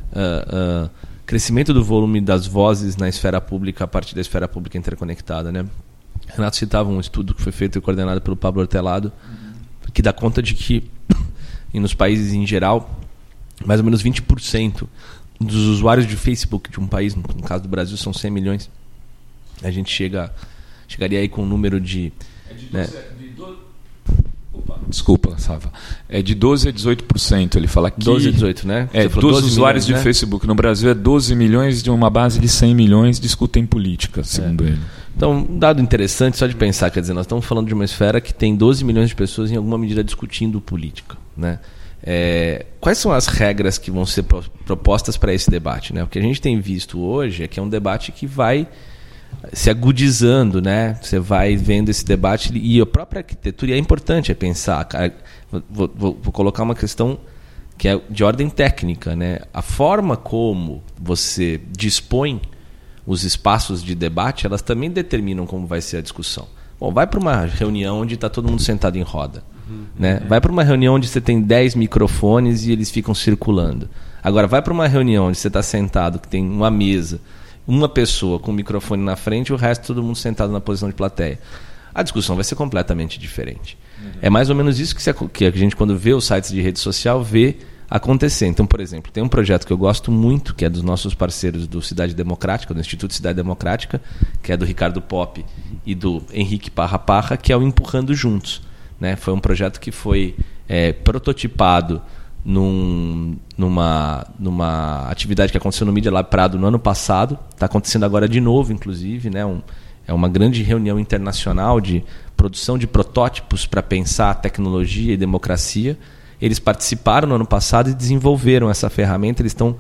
crescimento do volume das vozes na esfera pública a partir da esfera pública interconectada, né? Renato citava um estudo que foi feito e coordenado pelo Pablo Hortelado, que dá conta de que, e nos países em geral, mais ou menos 20% dos usuários de Facebook de um país, no caso do Brasil são 100 milhões, a gente chegaria aí com um número de... Desculpa, Sava. É de 12% a 18%. Ele fala que 12 a 18%, né? Dos usuários milhões, de Facebook no Brasil é 12 milhões de uma base de 100 milhões discutem política, segundo ele. Então, um dado interessante só de pensar, quer dizer, nós estamos falando de uma esfera que tem 12 milhões de pessoas em alguma medida discutindo política, né? Quais são as regras que vão ser propostas para esse debate, né? O que a gente tem visto hoje é que é um debate que vai se agudizando, né? Você vai vendo esse debate e a própria arquitetura, e é importante pensar, vou colocar uma questão que é de ordem técnica, né? A forma como você dispõe os espaços de debate, elas também determinam como vai ser a discussão. Bom, vai para uma reunião onde está todo mundo sentado em roda. Né? Vai para uma reunião onde você tem 10 microfones e eles ficam circulando. Agora, vai para uma reunião onde você está sentado, que tem uma mesa, uma pessoa com o microfone na frente e o resto todo mundo sentado na posição de plateia. a discussão vai ser completamente diferente. É mais ou menos isso que a gente, quando vê os sites de rede social, vê acontecer. Então, por exemplo, tem um projeto que eu gosto muito, que é dos nossos parceiros do Cidade Democrática, do Instituto Cidade Democrática, que é do Ricardo Pop e do Henrique Parra, que é o Empurrando Juntos. Né? Foi um projeto que foi prototipado numa atividade que aconteceu no Media Lab Prado no ano passado. Está acontecendo agora de novo, inclusive. Né? É uma grande reunião internacional de produção de protótipos para pensar tecnologia e democracia. Eles participaram no ano passado e desenvolveram essa ferramenta. Eles estão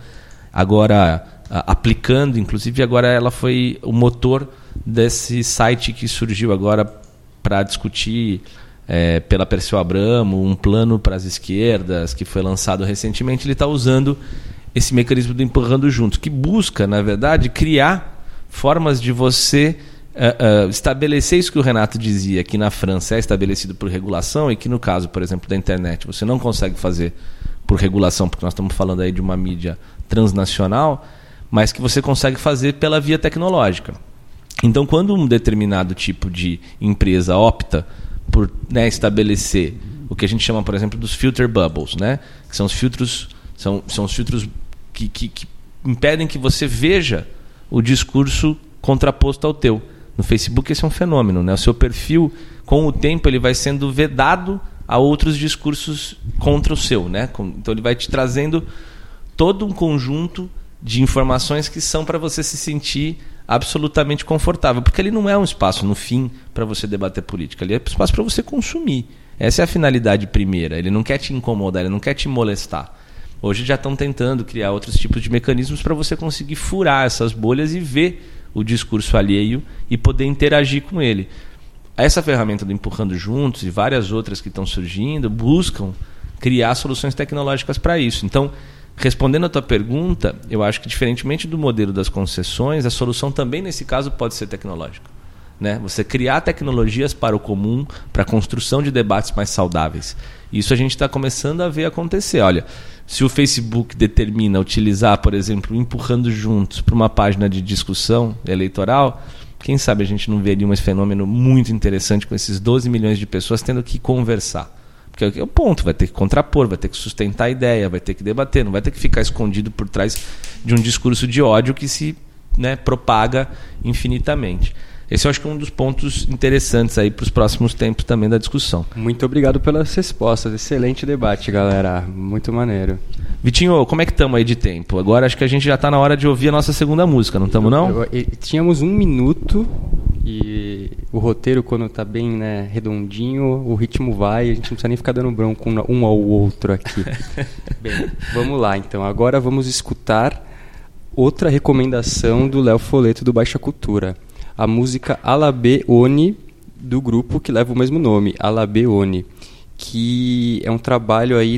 agora aplicando, inclusive agora ela foi o motor desse site que surgiu agora para discutir pela Perseu Abramo, um plano para as esquerdas, que foi lançado recentemente. Ele está usando esse mecanismo do Empurrando Juntos, que busca, na verdade, criar formas de você estabelecer isso que o Renato dizia, que na França é estabelecido por regulação e que no caso, por exemplo, da internet, você não consegue fazer por regulação, porque nós estamos falando aí de uma mídia transnacional, mas que você consegue fazer pela via tecnológica. Então, quando um determinado tipo de empresa opta por estabelecer o que a gente chama, por exemplo, dos filter bubbles, né? Que são os filtros, são os filtros que impedem que você veja o discurso contraposto ao teu. No Facebook esse é um fenômeno, né? O seu perfil, com o tempo, ele vai sendo vedado a outros discursos contra o seu, né? Então ele vai te trazendo todo um conjunto de informações que são para você se sentir absolutamente confortável, porque ali não é um espaço, no fim, para você debater política, ali é um espaço para você consumir. Essa é a finalidade primeira. Ele não quer te incomodar, ele não quer te molestar. Hoje já estão tentando criar outros tipos de mecanismos para você conseguir furar essas bolhas e ver o discurso alheio e poder interagir com ele. Essa ferramenta do Empurrando Juntos e várias outras que estão surgindo buscam criar soluções tecnológicas para isso. Então, respondendo a tua pergunta, eu acho que, diferentemente do modelo das concessões, a solução também, nesse caso, pode ser tecnológica. Né? Você criar tecnologias para o comum, para a construção de debates mais saudáveis. Isso a gente está começando a ver acontecer. Olha, se o Facebook determina utilizar, por exemplo, Empurrando Juntos para uma página de discussão eleitoral, quem sabe a gente não veria um fenômeno muito interessante com esses 12 milhões de pessoas tendo que conversar. Porque é o ponto, vai ter que contrapor, vai ter que sustentar a ideia, vai ter que debater, não vai ter que ficar escondido por trás de um discurso de ódio que se propaga infinitamente. Esse eu acho que é um dos pontos interessantes aí para os próximos tempos também da discussão. Muito obrigado pelas respostas. Excelente debate, galera. Muito maneiro. Vitinho, como é que estamos aí de tempo? Agora acho que a gente já está na hora de ouvir a nossa segunda música, não estamos não? Tínhamos 1 minuto e o roteiro, quando está bem redondinho, o ritmo vai, a gente não precisa nem ficar dando bronco um ao outro aqui. Bem, vamos lá então. Agora vamos escutar outra recomendação do Léo Foleto do Baixa Cultura. A música Alabeone, do grupo que leva o mesmo nome, Alabeone, que é um trabalho aí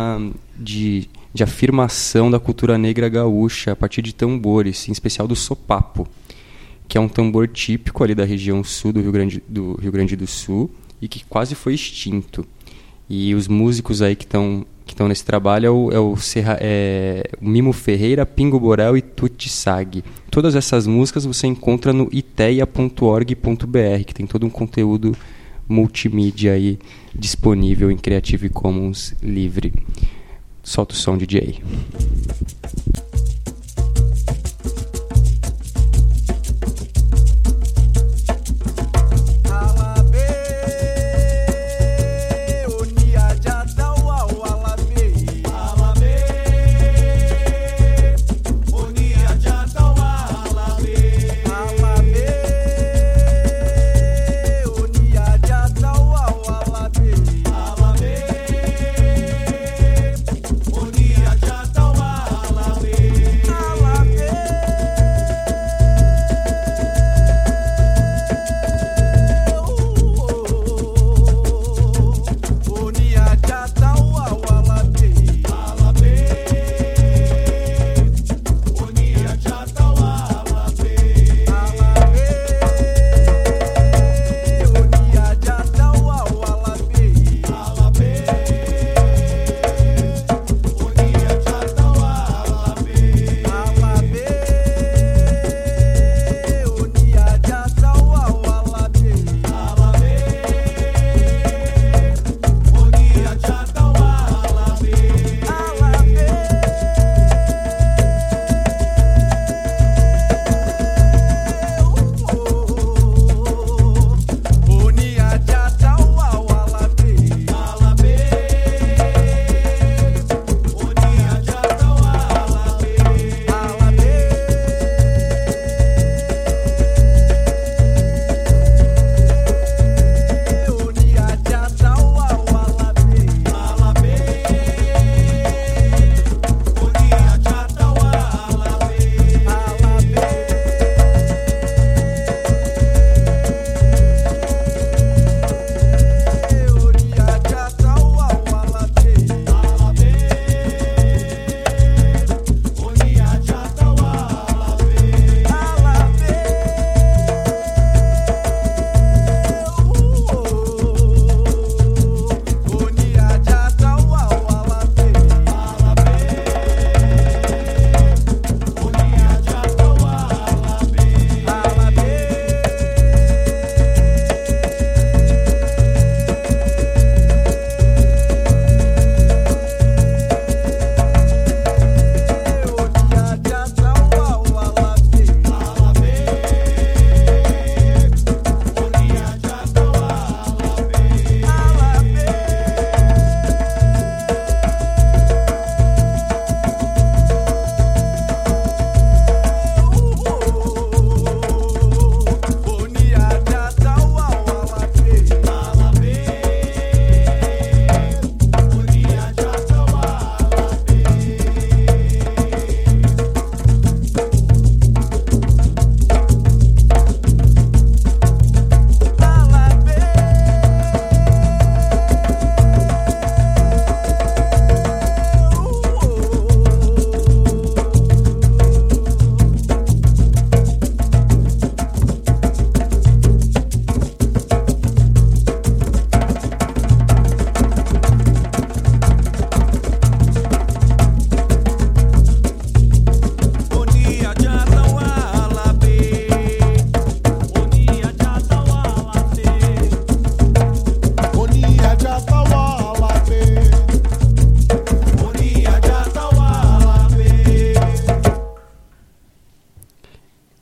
de afirmação da cultura negra gaúcha a partir de tambores, em especial do sopapo, que é um tambor típico ali da região sul do Rio Grande do Sul e que quase foi extinto. E os músicos aí que estão nesse trabalho é o Mimo Ferreira, Pingo Borel e Tuti Sag. Todas essas músicas você encontra no iteia.org.br, que tem todo um conteúdo multimídia aí disponível em Creative Commons livre. Solta o som, DJ. Ala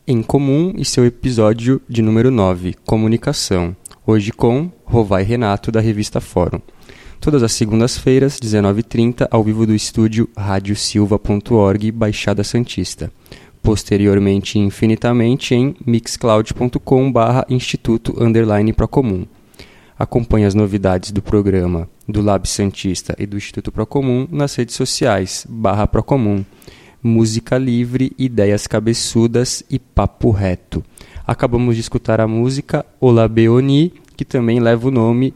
Em Comum e seu episódio de número 9, Comunicação, hoje com Rovai Renato, da revista Fórum. Todas as segundas-feiras, 19h30, ao vivo do estúdio radiosilva.org, Baixada Santista. Posteriormente e infinitamente em mixcloud.com/instituto_procomum. Acompanhe as novidades do programa do Lab Santista e do Instituto Procomum nas redes sociais, /Procomum. Música livre, ideias cabeçudas e papo reto. Acabamos de escutar a música Olabeoni, que também leva o nome...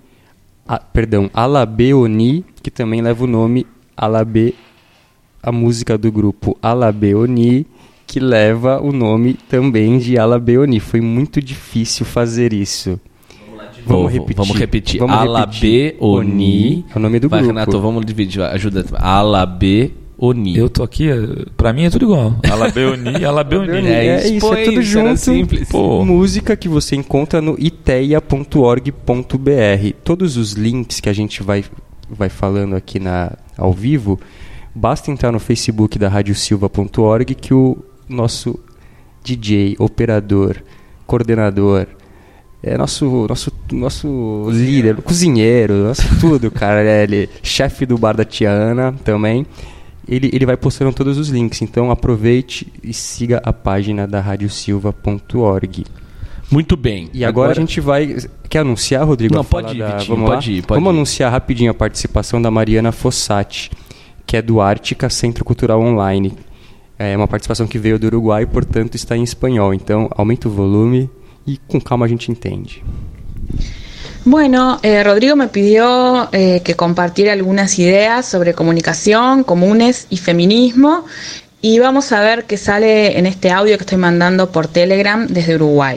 Alabeoni, que também leva o nome Alabe... A música do grupo Alabeoni, que leva o nome também de Alabeoni. Foi muito difícil fazer isso. Vamos repetir. Alabeoni. É o nome do grupo. Renato, vamos dividir. Ajuda. Alabeoni. Eu tô aqui, pra mim é tudo igual. Alabeoni, Alabeoni. É isso, é tudo junto. Simples. Música que você encontra no iteia.org.br. Todos os links que a gente vai falando aqui ao vivo, basta entrar no Facebook da radiosilva.org que o nosso DJ, operador, coordenador, nosso líder, cozinheiro, nosso tudo, cara. Ele chefe do bar da Tiana também. Ele vai postando todos os links. Então aproveite e siga a página da radiosilva.org. Muito bem. E agora a gente vai... Quer anunciar, Rodrigo? Não, pode ir, Vitinho, Vamos ir. Vamos anunciar rapidinho a participação da Mariana Fossati, que é do Ártica Centro Cultural Online. É uma participação que veio do Uruguai, portanto está em espanhol. Então aumenta o volume y con calma a gente entiende. Bueno, Rodrigo me pidió que compartiera algunas ideas sobre comunicación, comunes y feminismo, y vamos a ver qué sale en este audio que estoy mandando por Telegram desde Uruguay.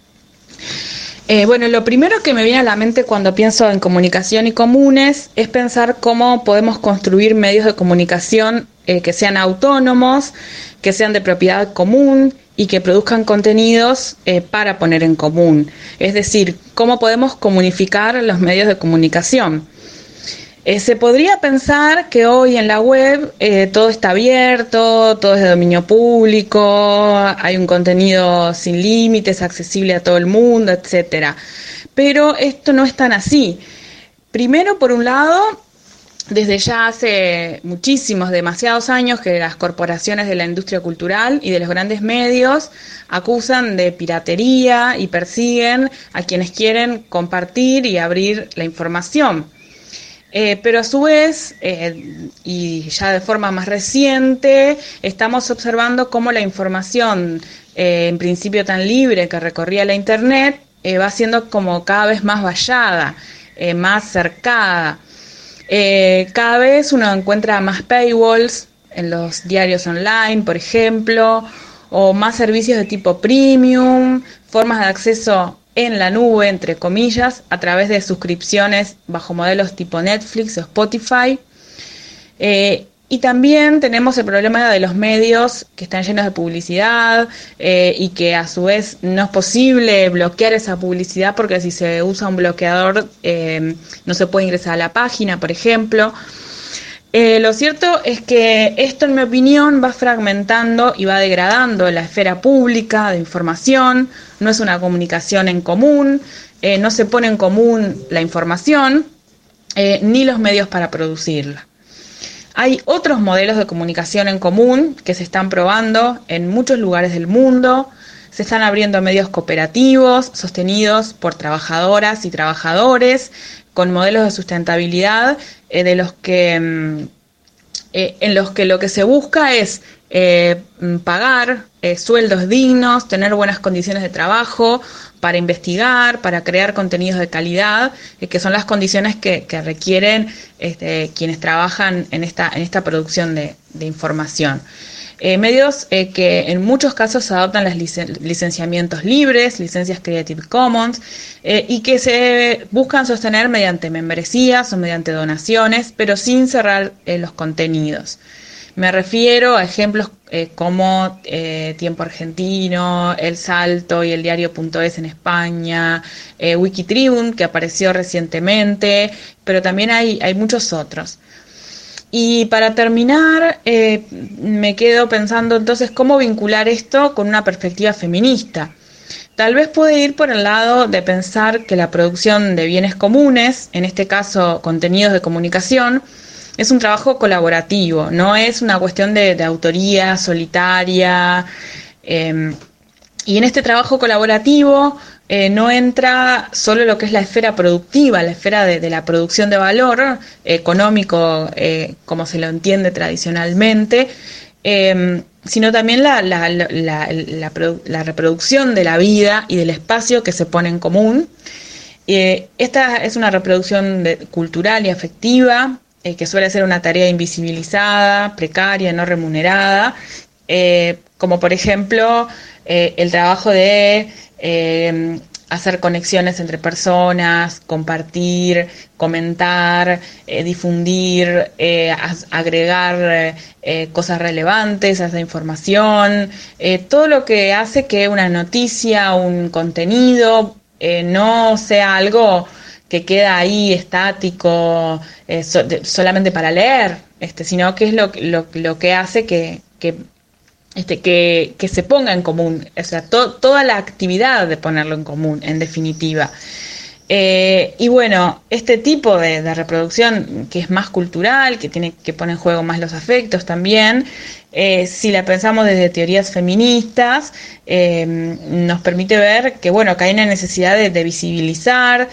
Bueno, lo primero que me viene a la mente cuando pienso en comunicación y comunes es pensar cómo podemos construir medios de comunicación que sean autónomos, que sean de propiedad común y que produzcan contenidos para poner en común. Es decir, cómo podemos comunicar los medios de comunicación. Se podría pensar que hoy en la web todo está abierto, todo es de dominio público, hay un contenido sin límites, accesible a todo el mundo, etc. Pero esto no es tan así. Primero, por un lado, desde ya hace demasiados años que las corporaciones de la industria cultural y de los grandes medios acusan de piratería y persiguen a quienes quieren compartir y abrir la información. Pero a su vez, y ya de forma más reciente, estamos observando cómo la información, en principio tan libre que recorría la Internet, va siendo como cada vez más vallada, más cercada. Cada vez uno encuentra más paywalls en los diarios online, por ejemplo, o más servicios de tipo premium, formas de acceso en la nube, entre comillas, a través de suscripciones bajo modelos tipo Netflix o Spotify. Y también tenemos el problema de los medios que están llenos de publicidad y que a su vez no es posible bloquear esa publicidad porque si se usa un bloqueador no se puede ingresar a la página, por ejemplo. Lo cierto es que esto, en mi opinión, va fragmentando y va degradando la esfera pública de información. No es una comunicación en común, no se pone en común la información ni los medios para producirla. Hay otros modelos de comunicación en común que se están probando en muchos lugares del mundo. Se están abriendo medios cooperativos sostenidos por trabajadoras y trabajadores con modelos de sustentabilidad en los que lo que se busca es pagar sueldos dignos, tener buenas condiciones de trabajo para investigar, para crear contenidos de calidad, que son las condiciones que requieren quienes trabajan en esta producción de información. Medios que en muchos casos adoptan los licenciamientos libres, licencias Creative Commons, y que se buscan sostener mediante membresías o mediante donaciones, pero sin cerrar los contenidos. Me refiero a ejemplos como Tiempo Argentino, El Salto y el Diario.es en España, Wikitribune, que apareció recientemente, pero también hay muchos otros. Y para terminar, me quedo pensando entonces cómo vincular esto con una perspectiva feminista. Tal vez puede ir por el lado de pensar que la producción de bienes comunes, en este caso contenidos de comunicación, es un trabajo colaborativo, no es una cuestión de autoría solitaria. Y en este trabajo colaborativo no entra solo lo que es la esfera productiva, la esfera de la producción de valor económico, como se lo entiende tradicionalmente, sino también la reproducción de la vida y del espacio que se pone en común. Esta es una reproducción cultural y afectiva, que suele ser una tarea invisibilizada, precaria, no remunerada, como por ejemplo el trabajo de hacer conexiones entre personas, compartir, comentar, difundir, agregar cosas relevantes a esa información, todo lo que hace que una noticia, un contenido, no sea algo que queda ahí estático solamente para leer, sino que es lo que hace que se ponga en común, o sea, toda la actividad de ponerlo en común, en definitiva. Y bueno, este tipo de reproducción que es más cultural, que pone en juego más los afectos también, si la pensamos desde teorías feministas, nos permite ver que bueno, que hay una necesidad de visibilizar,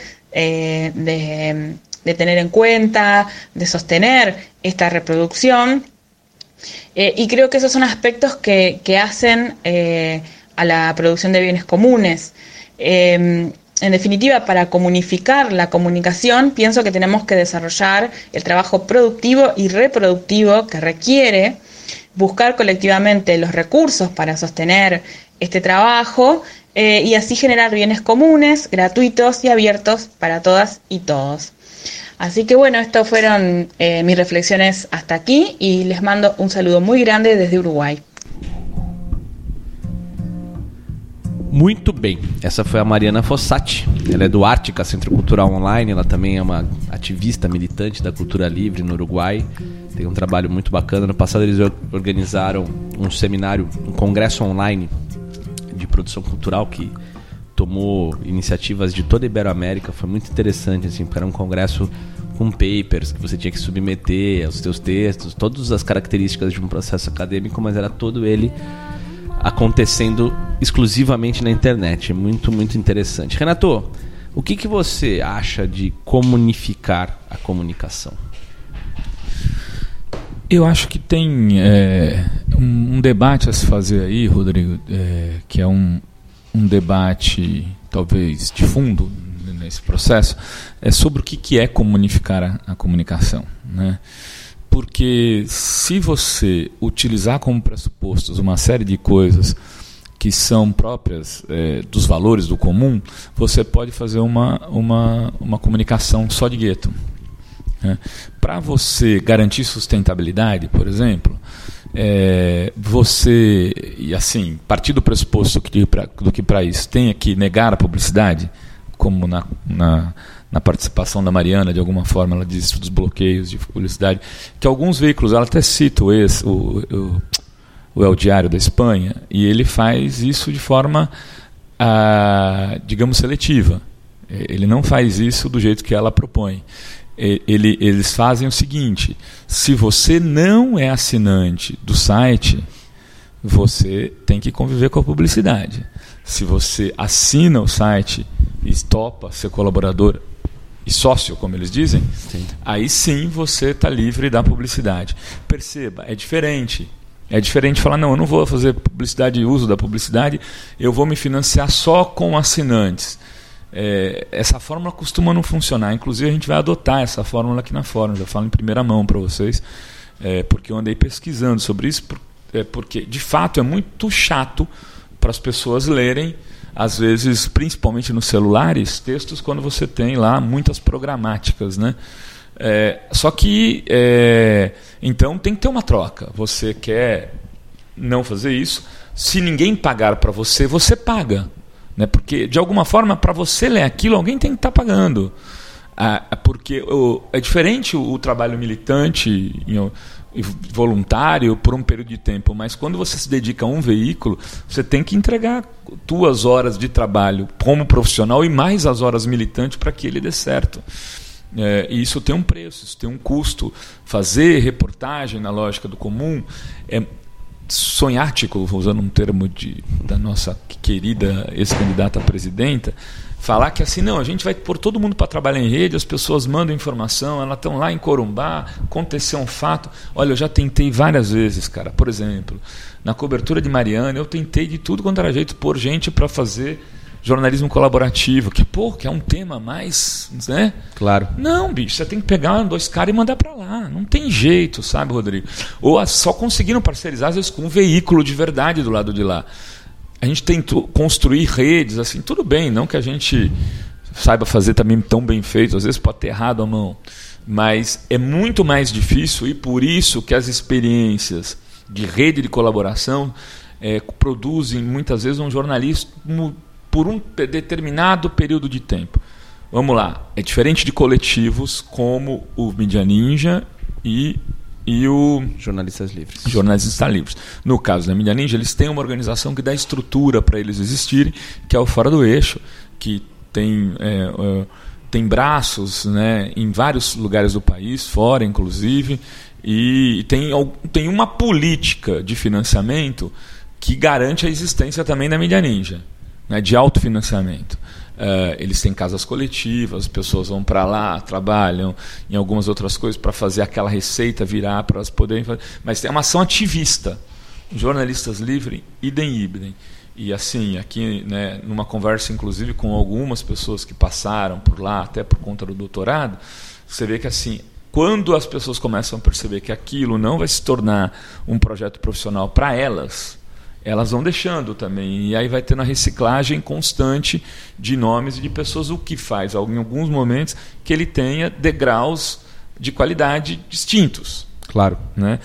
de tener en cuenta, de sostener esta reproducción. Y creo que esos son aspectos que hacen a la producción de bienes comunes. En definitiva, para comunicar la comunicación, pienso que tenemos que desarrollar el trabajo productivo y reproductivo que requiere, buscar colectivamente los recursos para sostener este trabajo y así generar bienes comunes, gratuitos y abiertos para todas y todos. Así que bueno, estas fueron mis reflexiones hasta aquí y les mando un saludo muy grande desde Uruguai. Muito bem, essa foi a Mariana Fossati, ela é do Ártica, Centro Cultural Online, ela também é uma ativista militante da cultura livre no Uruguai, tem um trabalho muito bacana. No passado eles organizaram um seminário, um congresso online de produção cultural que tomou iniciativas de toda a Iberoamérica, foi muito interessante, assim, porque era um congresso com papers que você tinha que submeter aos seus textos, todas as características de um processo acadêmico, mas era todo ele acontecendo exclusivamente na internet. É muito, muito interessante. Renato, o que você acha de comunicar a comunicação? Eu acho que tem um debate a se fazer aí, Rodrigo, que é um debate talvez de fundo nesse processo, é sobre o que é comunicar a comunicação, né? Porque se você utilizar como pressupostos uma série de coisas que são próprias dos valores do comum, você pode fazer uma comunicação só de gueto. Para você garantir sustentabilidade, por exemplo, você, e assim, partir do pressuposto do que para isso tenha que negar a publicidade, como na participação da Mariana, de alguma forma, ela diz dos bloqueios de publicidade, que alguns veículos, ela até cita o El Diário da Espanha, e ele faz isso de forma, digamos, seletiva. Ele não faz isso do jeito que ela propõe. Eles fazem o seguinte: se você não é assinante do site, você tem que conviver com a publicidade. Se você assina o site e topa ser colaborador e sócio, como eles dizem, sim, aí sim você está livre da publicidade. Perceba, é diferente. É diferente falar, não, eu não vou fazer publicidade e uso da publicidade, eu vou me financiar só com assinantes. Essa fórmula costuma não funcionar. Inclusive a gente vai adotar essa fórmula aqui na Fórum, já falo em primeira mão para vocês, porque eu andei pesquisando sobre isso, porque de fato é muito chato para as pessoas lerem, às vezes, principalmente nos celulares, textos quando você tem lá muitas programáticas, né? Só que então tem que ter uma troca. Você quer não fazer isso, se ninguém pagar para você, você paga, né? Porque de alguma forma, para você ler aquilo, alguém tem que estar pagando. Porque é diferente o trabalho militante e voluntário por um período de tempo, mas quando você se dedica a um veículo, você tem que entregar 2 horas de trabalho como profissional e mais as horas militantes para que ele dê certo. E isso tem um preço, isso tem um custo. Fazer reportagem na lógica do comum é sonhático, usando um termo da nossa querida ex-candidata a presidenta, falar que assim, não, a gente vai pôr todo mundo para trabalhar em rede, as pessoas mandam informação, elas estão lá em Corumbá, aconteceu um fato. Olha, eu já tentei várias vezes, cara. Por exemplo, na cobertura de Mariana, eu tentei de tudo quanto era jeito pôr gente para fazer jornalismo colaborativo, que é um tema mais, né? Claro. Não, bicho, você tem que pegar 2 caras e mandar para lá. Não tem jeito, sabe, Rodrigo? Ou só conseguiram parcerizar, às vezes, com um veículo de verdade do lado de lá. A gente tentou construir redes, assim, tudo bem, não que a gente saiba fazer também tão bem feito, às vezes pode ter errado a mão, mas é muito mais difícil e por isso que as experiências de rede de colaboração produzem muitas vezes um jornalismo por um determinado período de tempo. Vamos lá, é diferente de coletivos como o Mídia Ninja e o Jornalistas Livres. Jornalistas Livres. No caso da Mídia Ninja, eles têm uma organização que dá estrutura para eles existirem, que é o Fora do Eixo, que tem braços, né, em vários lugares do país, fora inclusive, e tem uma política de financiamento que garante a existência também da Mídia Ninja, né, de autofinanciamento. Eles têm casas coletivas, as pessoas vão para lá, trabalham em algumas outras coisas para fazer aquela receita virar para elas poderem fazer. Mas tem uma ação ativista. Jornalistas Livres, idem. E assim, aqui, né, numa conversa inclusive com algumas pessoas que passaram por lá, até por conta do doutorado, você vê que assim, quando as pessoas começam a perceber que aquilo não vai se tornar um projeto profissional para elas vão deixando também, e aí vai tendo a reciclagem constante de nomes e de pessoas, o que faz, em alguns momentos, que ele tenha degraus de qualidade distintos. Claro. Né?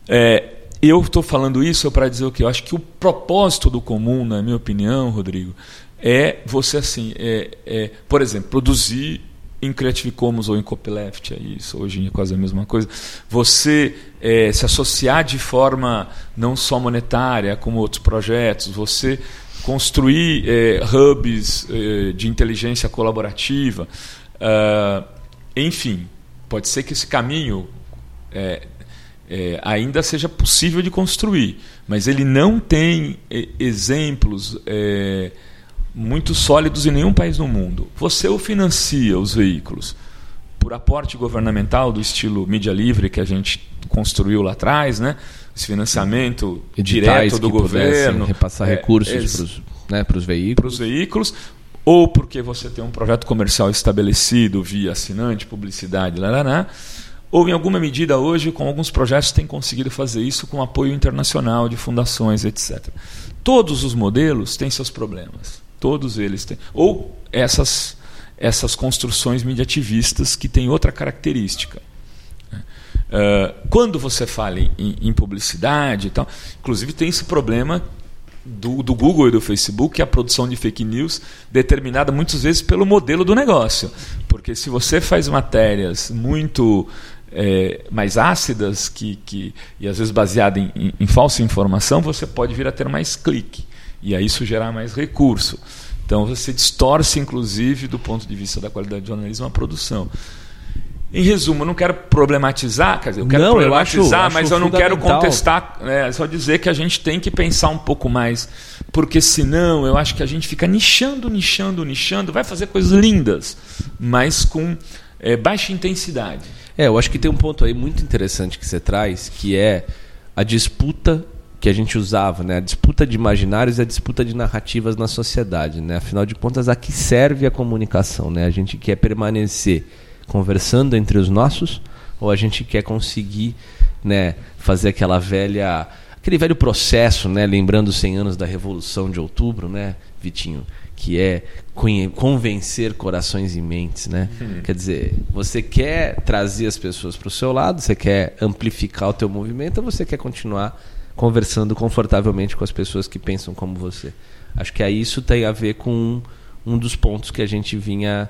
Eu estou falando isso para dizer o quê? Eu acho que o propósito do comum, na minha opinião, Rodrigo, é você, assim, por exemplo, produzir em Creative Commons ou em copyleft, isso hoje é quase a mesma coisa. Você se associar de forma não só monetária, como outros projetos, você construir hubs de inteligência colaborativa, enfim, pode ser que esse caminho ainda seja possível de construir, mas ele não tem exemplos muito sólidos em nenhum país no mundo. Você o financia, os veículos, por aporte governamental do estilo mídia livre que a gente construiu lá atrás, né? Esse financiamento direto do governo, repassar recursos para os veículos, ou porque você tem um projeto comercial estabelecido via assinante, publicidade, ou em alguma medida hoje, com alguns projetos, tem conseguido fazer isso com apoio internacional de fundações, etc. Todos os modelos têm seus problemas. Todos eles têm. Ou essas construções mediativistas que têm outra característica. Quando você fala em publicidade e tal, inclusive tem esse problema do Google e do Facebook, que é a produção de fake news determinada muitas vezes pelo modelo do negócio. Porque se você faz matérias muito mais ácidas e às vezes baseadas em falsa informação, você pode vir a ter mais clique. E aí isso gerar mais recurso. Então você distorce, inclusive, do ponto de vista da qualidade do jornalismo, a produção. Em resumo, eu não quero problematizar, quer dizer, eu quero problematizar, mas eu não quero contestar, só dizer que a gente tem que pensar um pouco mais, porque senão eu acho que a gente fica nichando, vai fazer coisas lindas, mas com baixa intensidade. Eu acho que tem um ponto aí muito interessante que você traz, que é a disputa que a gente usava, né? A disputa de imaginários e a disputa de narrativas na sociedade, né? Afinal de contas, a que serve a comunicação, né? A gente quer permanecer conversando entre os nossos, ou a gente quer conseguir, né, fazer aquele velho processo, né, lembrando os 100 anos da Revolução de Outubro, né, Vitinho, que é convencer corações e mentes, né? Quer dizer, você quer trazer as pessoas para o seu lado, você quer amplificar o teu movimento, ou você quer continuar conversando confortavelmente com as pessoas que pensam como você? Acho que isso tem a ver com um dos pontos que a gente vinha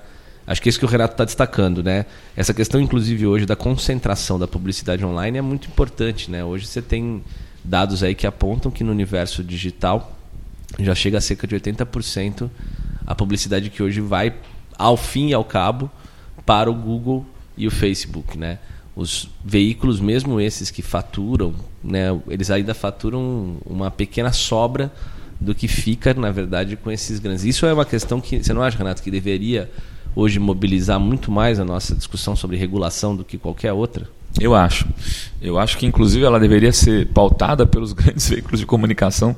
Acho que é isso que o Renato está destacando, né? Essa questão, inclusive, hoje da concentração da publicidade online é muito importante, né? Hoje você tem dados aí que apontam que no universo digital já chega a cerca de 80% a publicidade que hoje vai, ao fim e ao cabo, para o Google e o Facebook, né? Os veículos, mesmo esses que faturam, né, eles ainda faturam uma pequena sobra do que fica, na verdade, com esses grandes. Isso é uma questão que, você não acha, Renato, que deveria hoje mobilizar muito mais a nossa discussão sobre regulação do que qualquer outra? Eu acho. Eu acho que, inclusive, ela deveria ser pautada pelos grandes veículos de comunicação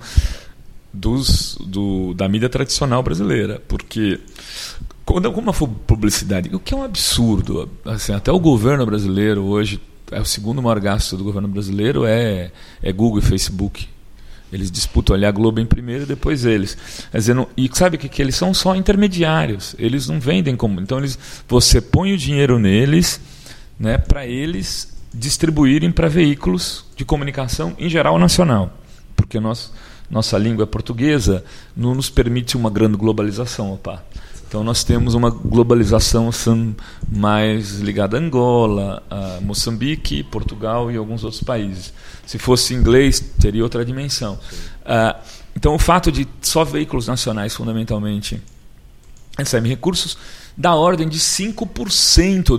da mídia tradicional brasileira, porque como uma publicidade, o que é um absurdo, assim, até o governo brasileiro hoje, o segundo maior gasto do governo brasileiro é Google e Facebook. Eles disputam ali a Globo em primeiro e depois eles. Quer dizer, e sabe que eles são só intermediários, eles não vendem como. Então você põe o dinheiro neles, né, para eles distribuírem para veículos de comunicação em geral nacional, porque nossa língua é portuguesa, não nos permite uma grande globalização. Então nós temos uma globalização mais ligada a Angola, a Moçambique, Portugal e alguns outros países. Se fosse inglês, teria outra dimensão. Então o fato de só veículos nacionais, fundamentalmente, recebem recursos da ordem de 5%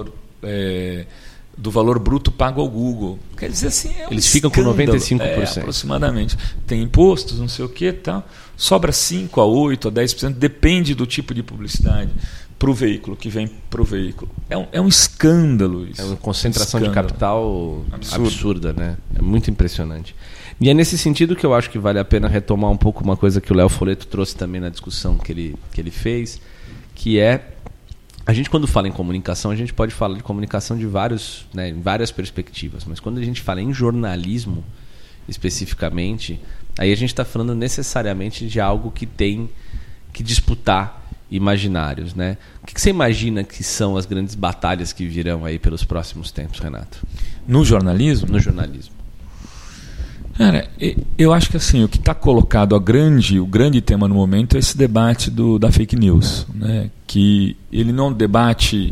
do valor bruto pago ao Google. Quer dizer assim, eles ficam com 95%. Aproximadamente. Tem impostos, não sei o que, tal. Sobra 5% a 8%, a 10%, depende do tipo de publicidade para o veículo, que vem para o veículo. É um escândalo isso. É uma concentração de capital absurda, né? É muito impressionante. E é nesse sentido que eu acho que vale a pena retomar um pouco uma coisa que o Léo Folletto trouxe também na discussão que ele fez, que é, a gente quando fala em comunicação, a gente pode falar de comunicação de em várias perspectivas, mas quando a gente fala em jornalismo, especificamente, aí a gente está falando necessariamente de algo que tem que disputar imaginários, né? O que você imagina que são as grandes batalhas que virão aí pelos próximos tempos, Renato? No jornalismo? No jornalismo. Cara, eu acho que assim, o que está colocado, o grande tema no momento é esse debate da fake news, né? Que ele não é um debate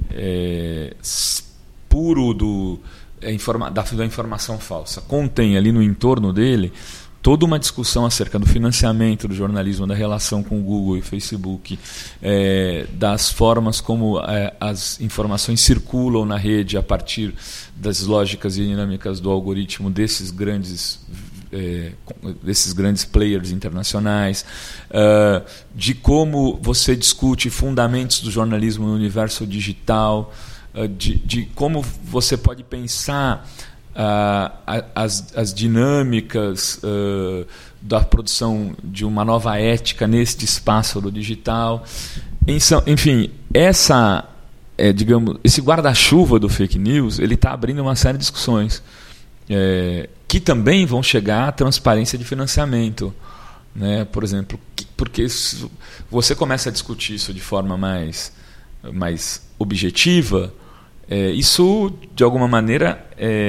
puro da informação falsa. Contém ali no entorno dele toda uma discussão acerca do financiamento do jornalismo, da relação com o Google e Facebook, das formas como as informações circulam na rede a partir das lógicas e dinâmicas do algoritmo desses grandes players internacionais, de como você discute fundamentos do jornalismo no universo digital, de como você pode pensar as dinâmicas da produção de uma nova ética neste espaço do digital. Enfim, esse guarda-chuva do fake news, ele está abrindo uma série de discussões que também vão chegar à transparência de financiamento, né? Por exemplo, porque você começa a discutir isso de forma mais objetiva, isso de alguma maneira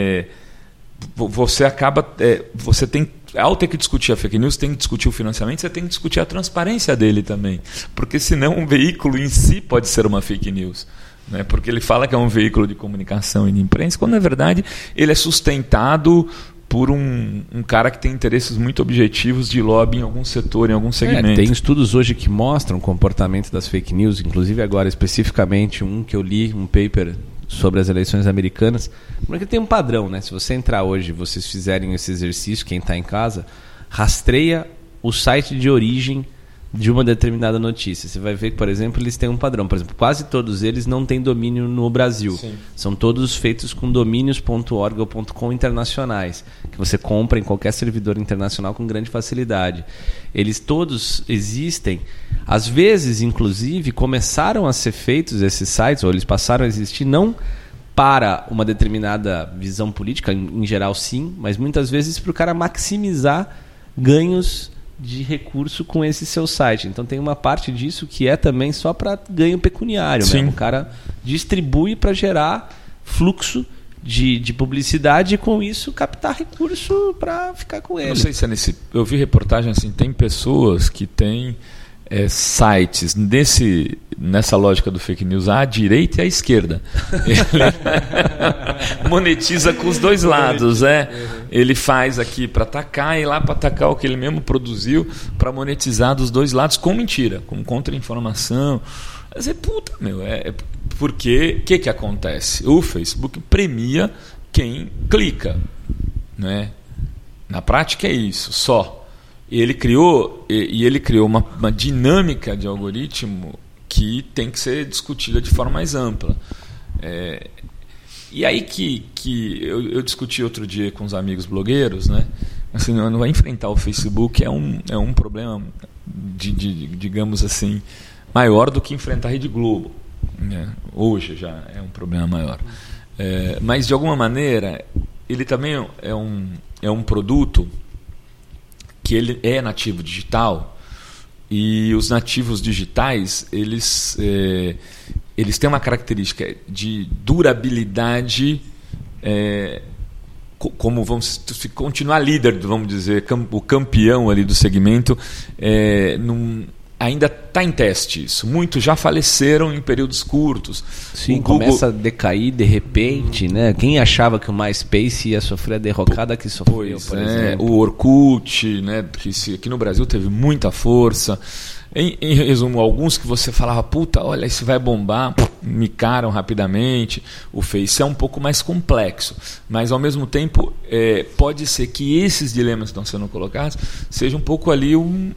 você acaba você tem, ao ter que discutir a fake news, tem que discutir o financiamento, você tem que discutir a transparência dele também, porque senão um veículo em si pode ser uma fake news, né? Porque ele fala que é um veículo de comunicação e de imprensa, quando na verdade ele é sustentado por um cara que tem interesses muito objetivos de lobby em algum setor, em algum segmento. Tem estudos hoje que mostram o comportamento das fake news, inclusive agora especificamente um que eu li, um paper sobre as eleições americanas, porque tem um padrão, né? Se você entrar hoje, vocês fizerem esse exercício, quem está em casa, rastreia o site de origem de uma determinada notícia. Você vai ver que, por exemplo, eles têm um padrão. Por exemplo, quase todos eles não têm domínio no Brasil. Sim. São todos feitos com domínios.org ou .com internacionais, que você compra em qualquer servidor internacional com grande facilidade. Eles todos existem. Às vezes, inclusive, começaram a ser feitos esses sites, ou eles passaram a existir não para uma determinada visão política, em geral sim, mas muitas vezes para o cara maximizar ganhos de recurso com esse seu site. Então tem uma parte disso que é também só para ganho pecuniário mesmo. O cara distribui para gerar fluxo de publicidade e com isso captar recurso para ficar com ele. Não sei se é eu vi reportagem assim, tem pessoas que têm sites nessa lógica do fake news, à direita e à esquerda. Ele monetiza com os dois lados. Ele faz aqui para atacar e lá para atacar o que ele mesmo produziu, para monetizar dos dois lados com mentira, com contra-informação. Mas porque o que acontece? O Facebook premia quem clica, né? Na prática é isso, só. Ele criou uma dinâmica de algoritmo que tem que ser discutida de forma mais ampla. E aí que eu discuti outro dia com os amigos blogueiros, né? Assim, não vai enfrentar o Facebook, é um problema digamos assim, maior do que enfrentar a Rede Globo, né? Hoje já é um problema maior. Mas de alguma maneira ele também é um produto que ele é nativo digital, e os nativos digitais eles têm uma característica de durabilidade, como vamos continuar líder, vamos dizer, o campeão ali do segmento, ainda está em teste isso. Muitos já faleceram em períodos curtos. Sim, começa a decair de repente, né? Quem achava que o MySpace ia sofrer a derrocada que sofreu, por exemplo. O Orkut, né? Que aqui no Brasil teve muita força. Em resumo, alguns que você falava, puta, olha, isso vai bombar, micaram rapidamente. O Face é um pouco mais complexo, mas ao mesmo tempo pode ser que esses dilemas que estão sendo colocados seja um pouco ali um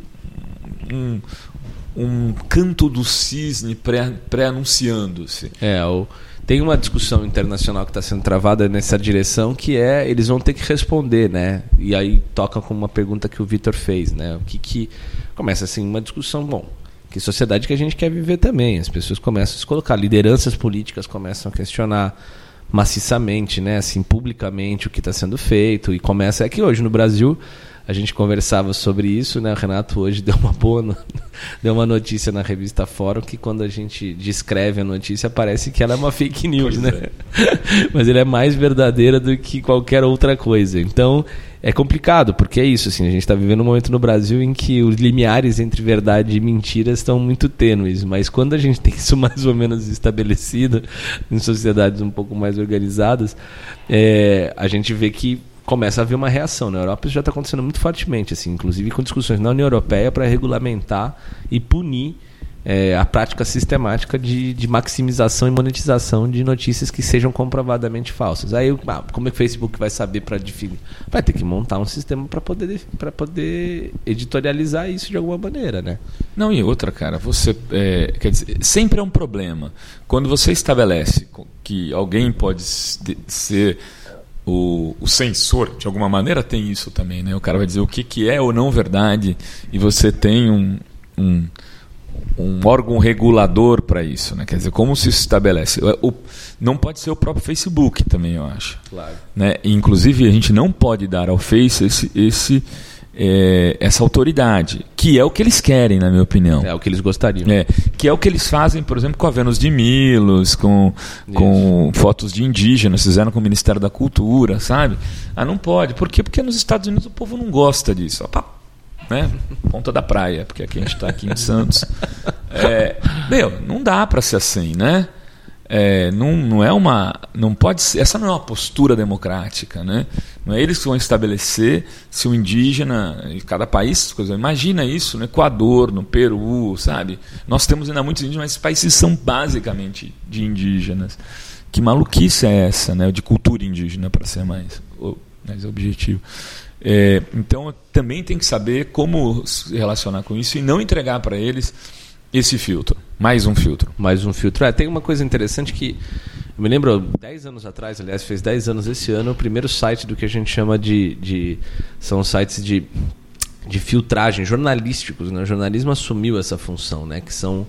canto do cisne pré-anunciando-se. Tem uma discussão internacional que está sendo travada nessa direção, que eles vão ter que responder, né? E aí toca com uma pergunta que o Vitor fez, né? O que começa assim uma discussão, que sociedade que a gente quer viver também. As pessoas começam a se colocar, lideranças políticas começam a questionar maciçamente, né? Assim, publicamente o que está sendo feito, e começa que hoje no Brasil a gente conversava sobre isso, né? O Renato hoje deu uma notícia na revista Fórum, que quando a gente descreve a notícia parece que ela é uma fake news, né? Mas ela é mais verdadeira do que qualquer outra coisa. Então é complicado, porque é isso, assim, a gente está vivendo um momento no Brasil em que os limiares entre verdade e mentira estão muito tênues, mas quando a gente tem isso mais ou menos estabelecido em sociedades um pouco mais organizadas, a gente vê que começa a haver uma reação. Na Europa isso já está acontecendo muito fortemente, assim, inclusive com discussões na União Europeia para regulamentar e punir a prática sistemática de maximização e monetização de notícias que sejam comprovadamente falsas. Aí, como é que o Facebook vai saber para definir? Vai ter que montar um sistema para poder editorializar isso de alguma maneira, né? Não, e outra, cara, quer dizer, sempre é um problema. Quando você estabelece que alguém pode ser o censor, de alguma maneira tem isso também, né? O cara vai dizer o que é ou não verdade, e você tem um órgão regulador para isso, né? Quer dizer, como se estabelece? Não pode ser o próprio Facebook também, eu acho. Claro. Né? E, inclusive, a gente não pode dar ao Face essa autoridade, que é o que eles querem, na minha opinião. É o que eles gostariam. Que é o que eles fazem, por exemplo, com a Vênus de Milos, com fotos de indígenas, fizeram com o Ministério da Cultura, sabe? Não pode. Por quê? Porque nos Estados Unidos o povo não gosta disso. Né? Ponta da praia, porque aqui a gente está aqui em Santos. Não dá para ser assim, né? Não pode ser, essa não é uma postura democrática, né? Não é eles que vão estabelecer se o indígena em cada país, imagina isso no Equador, no Peru, sabe? Nós temos ainda muitos indígenas, mas esses países são basicamente de indígenas. Que maluquice é essa, né? De cultura indígena, para ser mais objetivo. Então também tem que saber como se relacionar com isso e não entregar para eles esse filtro. Mais um filtro. Tem uma coisa interessante que eu me lembro, 10 anos atrás, aliás, fez 10 anos esse ano, o primeiro site do que a gente chama são sites de filtragem jornalísticos, né? O jornalismo assumiu essa função, né? Que são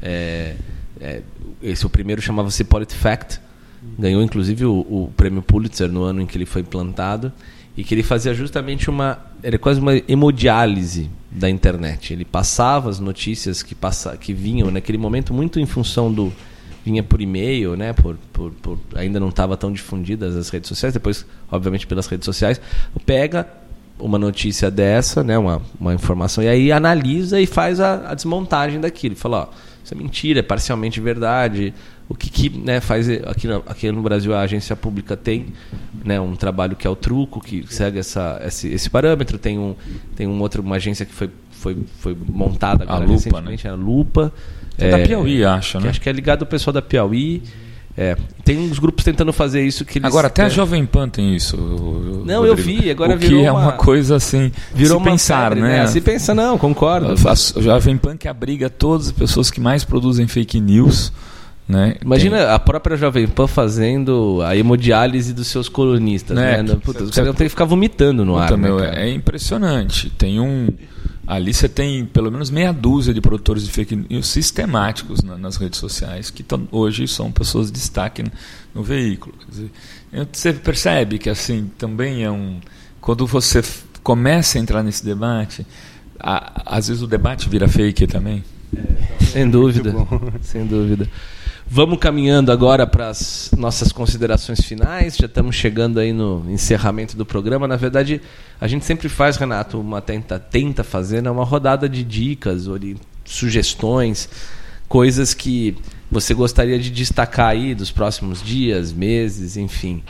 o primeiro chamava-se PolitiFact, ganhou inclusive o prêmio Pulitzer no ano em que ele foi implantado, e que ele fazia justamente era quase uma hemodiálise da internet. Ele passava as notícias que vinham naquele momento muito em função vinha por e-mail, né? Ainda não estava tão difundidas as redes sociais, depois obviamente pelas redes sociais, pega uma notícia dessa, né, uma informação, e aí analisa e faz a desmontagem daquilo. Fala, isso é mentira, é parcialmente verdade. O que né, faz aqui no Brasil a agência pública tem, né, um trabalho que é o Truco, que segue esse parâmetro. Tem uma agência que foi montada agora recentemente, a Lupa. Da Piauí, acho, né? Acho que é ligado ao pessoal da Piauí. Tem uns grupos tentando fazer isso que eles... Agora até a Jovem Pan tem isso. Não, Rodrigo. Eu vi, agora virou que é uma coisa assim, virou se pensar, febre, né? Se pensa, não, concordo. A Jovem Pan que abriga todas as pessoas que mais produzem fake news, né? Imagina a própria Jovem Pan fazendo a hemodiálise dos seus colunistas, né? Puta, os caras não tem que ficar vomitando no ar, né, é impressionante. Ali você tem pelo menos meia dúzia de produtores de fake news sistemáticos nas redes sociais, que hoje são pessoas de destaque no veículo. Quer dizer, você percebe que assim também quando você começa a entrar nesse debate, às vezes o debate vira fake também. Sem dúvida, sem dúvida. Vamos caminhando agora para as nossas considerações finais. Já estamos chegando aí no encerramento do programa. Na verdade, a gente sempre faz, Renato, tenta fazer, né, uma rodada de dicas, sugestões, coisas que você gostaria de destacar aí dos próximos dias, meses, enfim.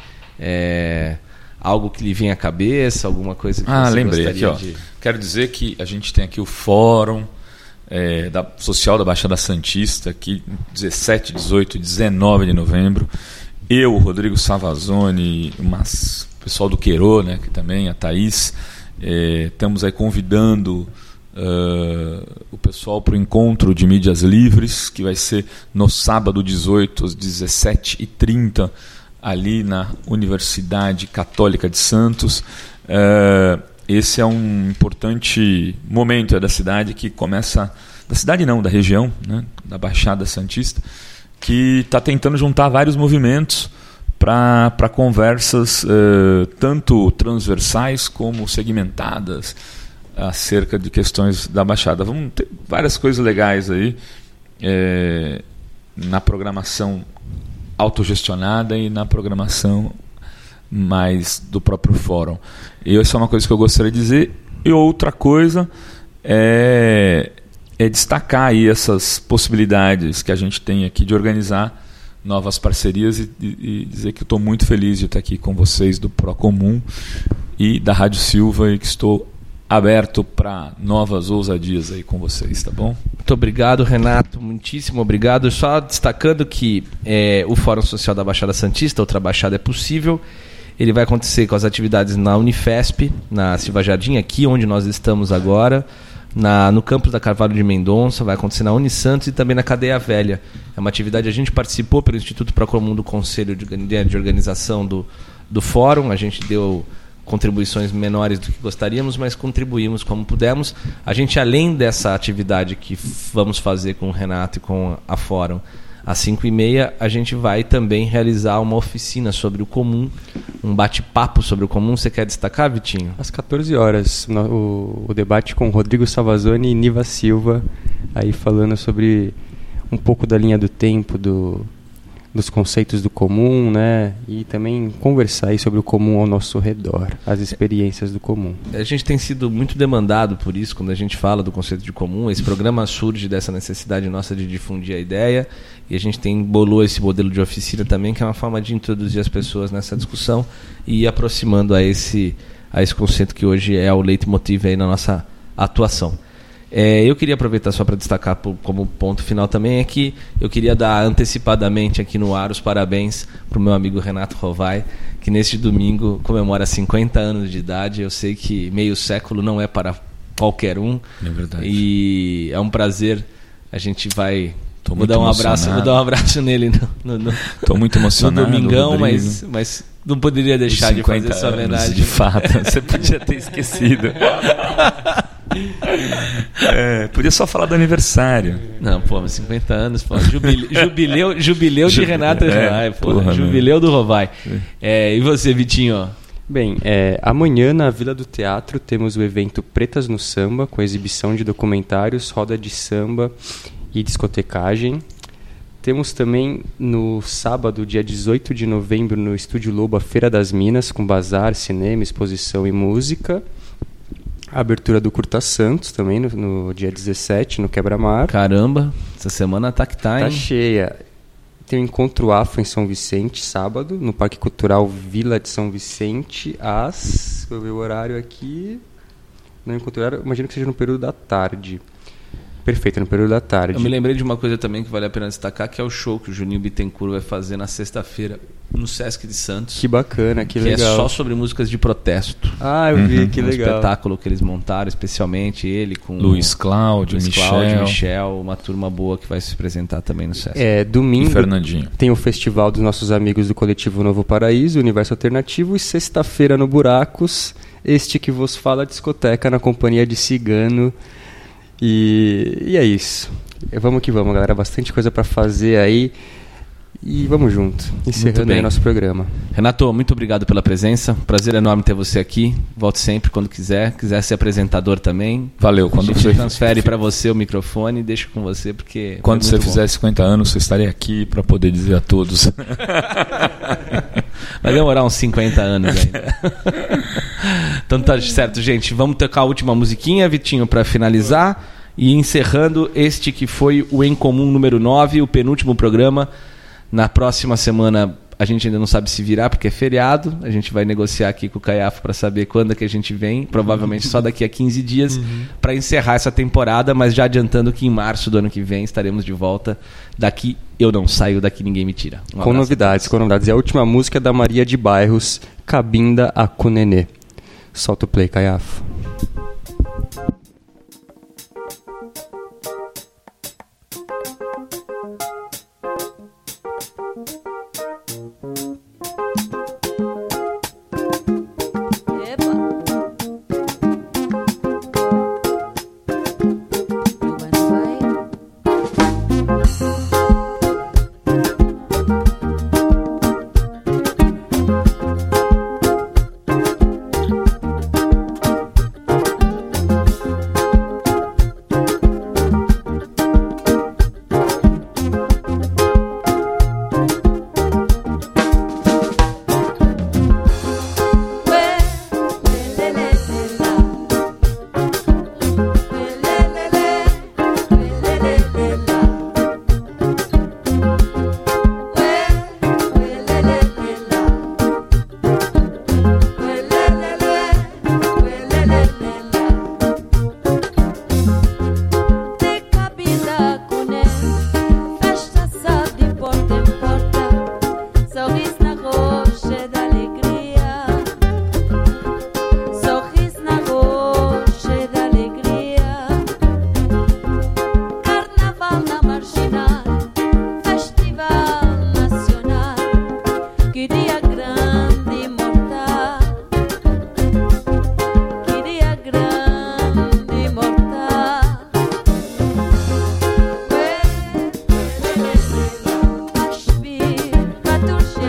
Algo que lhe vem à cabeça, alguma coisa que você lembrei gostaria aqui, Quero dizer que a gente tem aqui o fórum social da Baixada Santista, aqui 17, 18 e 19 de novembro. Eu, o Rodrigo Savazone, o pessoal do Queiro, né, que também, a Thaís, estamos aí convidando o pessoal para o encontro de mídias livres, que vai ser no sábado 18 às 17h30, ali na Universidade Católica de Santos. Esse é um importante momento da cidade que começa... Da cidade não, da região, né, da Baixada Santista, que está tentando juntar vários movimentos para conversas tanto transversais como segmentadas acerca de questões da Baixada. Vamos ter várias coisas legais aí na programação autogestionada e na programação mais do próprio fórum. E essa é uma coisa que eu gostaria de dizer. E outra coisa é destacar aí essas possibilidades que a gente tem aqui de organizar novas parcerias e dizer que eu estou muito feliz de estar aqui com vocês do Procomum e da Rádio Silva, e que estou aberto para novas ousadias aí com vocês, tá bom? Muito obrigado, Renato, muitíssimo obrigado. Só destacando que o Fórum Social da Baixada Santista, Outra Baixada é Possível, ele vai acontecer com as atividades na Unifesp, na Silva Jardim, aqui onde nós estamos agora, no campus da Carvalho de Mendonça, vai acontecer na Unisantos e também na Cadeia Velha. É uma atividade, a gente participou pelo Instituto Procomum do Conselho de Organização do Fórum, a gente deu contribuições menores do que gostaríamos, mas contribuímos como pudemos. A gente, além dessa atividade que vamos fazer com o Renato e com a Fórum, às 5h30, a gente vai também realizar uma oficina sobre o comum, um bate-papo sobre o comum. Você quer destacar, Vitinho? Às 14 horas, o debate com Rodrigo Savazone e Niva Silva, aí falando sobre um pouco da linha do tempo, dos conceitos do comum, né? E também conversar aí sobre o comum ao nosso redor, as experiências do comum. A gente tem sido muito demandado por isso, quando a gente fala do conceito de comum. Esse programa surge dessa necessidade nossa de difundir a ideia, e a gente bolou esse modelo de oficina também, que é uma forma de introduzir as pessoas nessa discussão e ir aproximando a esse conceito que hoje é o leitmotiv aí na nossa atuação. Eu queria aproveitar só para destacar como ponto final também, é que eu queria dar antecipadamente aqui no ar os parabéns para o meu amigo Renato Rovai, que neste domingo comemora 50 anos de idade. Eu sei que meio século não é para qualquer um. É verdade. E é um prazer. A gente vai... Vou dar um abraço nele Estou muito emocionado, no domingão, mas não poderia deixar de fazer essa homenagem. De fato, você podia ter esquecido. Podia só falar do aniversário. Não, mas 50 anos, jubileu de Renato Rovai, jubileu do Rovai. E você, Vitinho? Bem, amanhã na Vila do Teatro temos o evento Pretas no Samba, com exibição de documentários, roda de samba e discotecagem. Temos também no sábado, dia 18 de novembro, no Estúdio Lobo, a Feira das Minas, com bazar, cinema, exposição e música. A abertura do Curta Santos também, no dia 17, no Quebra-Mar. Caramba, essa semana tá que tá, hein? Tá cheia. Tem o Encontro Afro em São Vicente, sábado, no Parque Cultural Vila de São Vicente, às... Vou ver o horário aqui. Não encontro horário, imagino que seja no período da tarde. Perfeito, no período da tarde. Eu me lembrei de uma coisa também que vale a pena destacar, que é o show que o Juninho Bittencourt vai fazer na sexta-feira no Sesc de Santos. Que bacana, que legal. Que é só sobre músicas de protesto. Ah, eu vi, que legal. Um espetáculo que eles montaram, especialmente ele com Luiz Cláudio, Michel, uma turma boa que vai se apresentar também no Sesc. Domingo e Fernandinho. Tem o festival dos nossos amigos do Coletivo Novo Paraíso, Universo Alternativo, e sexta-feira no Buracos, este que vos fala, discoteca na companhia de Cigano. E é isso. Vamos que vamos, galera. Bastante coisa para fazer aí. E vamos junto. Encerrando aí nosso programa. Renato, muito obrigado pela presença. Prazer enorme ter você aqui. Volte sempre quando quiser. Quiser ser apresentador também. Valeu. Quando você transfere para você o microfone, deixa com você, porque quando você fizer 50 anos, eu estarei aqui para poder dizer a todos. Vai demorar uns 50 anos ainda. Então tá certo, gente. Vamos tocar a última musiquinha, Vitinho, para finalizar. E encerrando este que foi o Em Comum número 9, o penúltimo programa. Na próxima semana a gente ainda não sabe se virá, porque é feriado. A gente vai negociar aqui com o Caiafo para saber quando é que a gente vem. Provavelmente só daqui a 15 dias para encerrar essa temporada. Mas já adiantando que em março do ano que vem estaremos de volta. Daqui eu não saio, daqui ninguém me tira. Com novidades. E a última música é da Maria de Bairros, Cabinda a Cunenê. Solta o play, Caiafo. Turci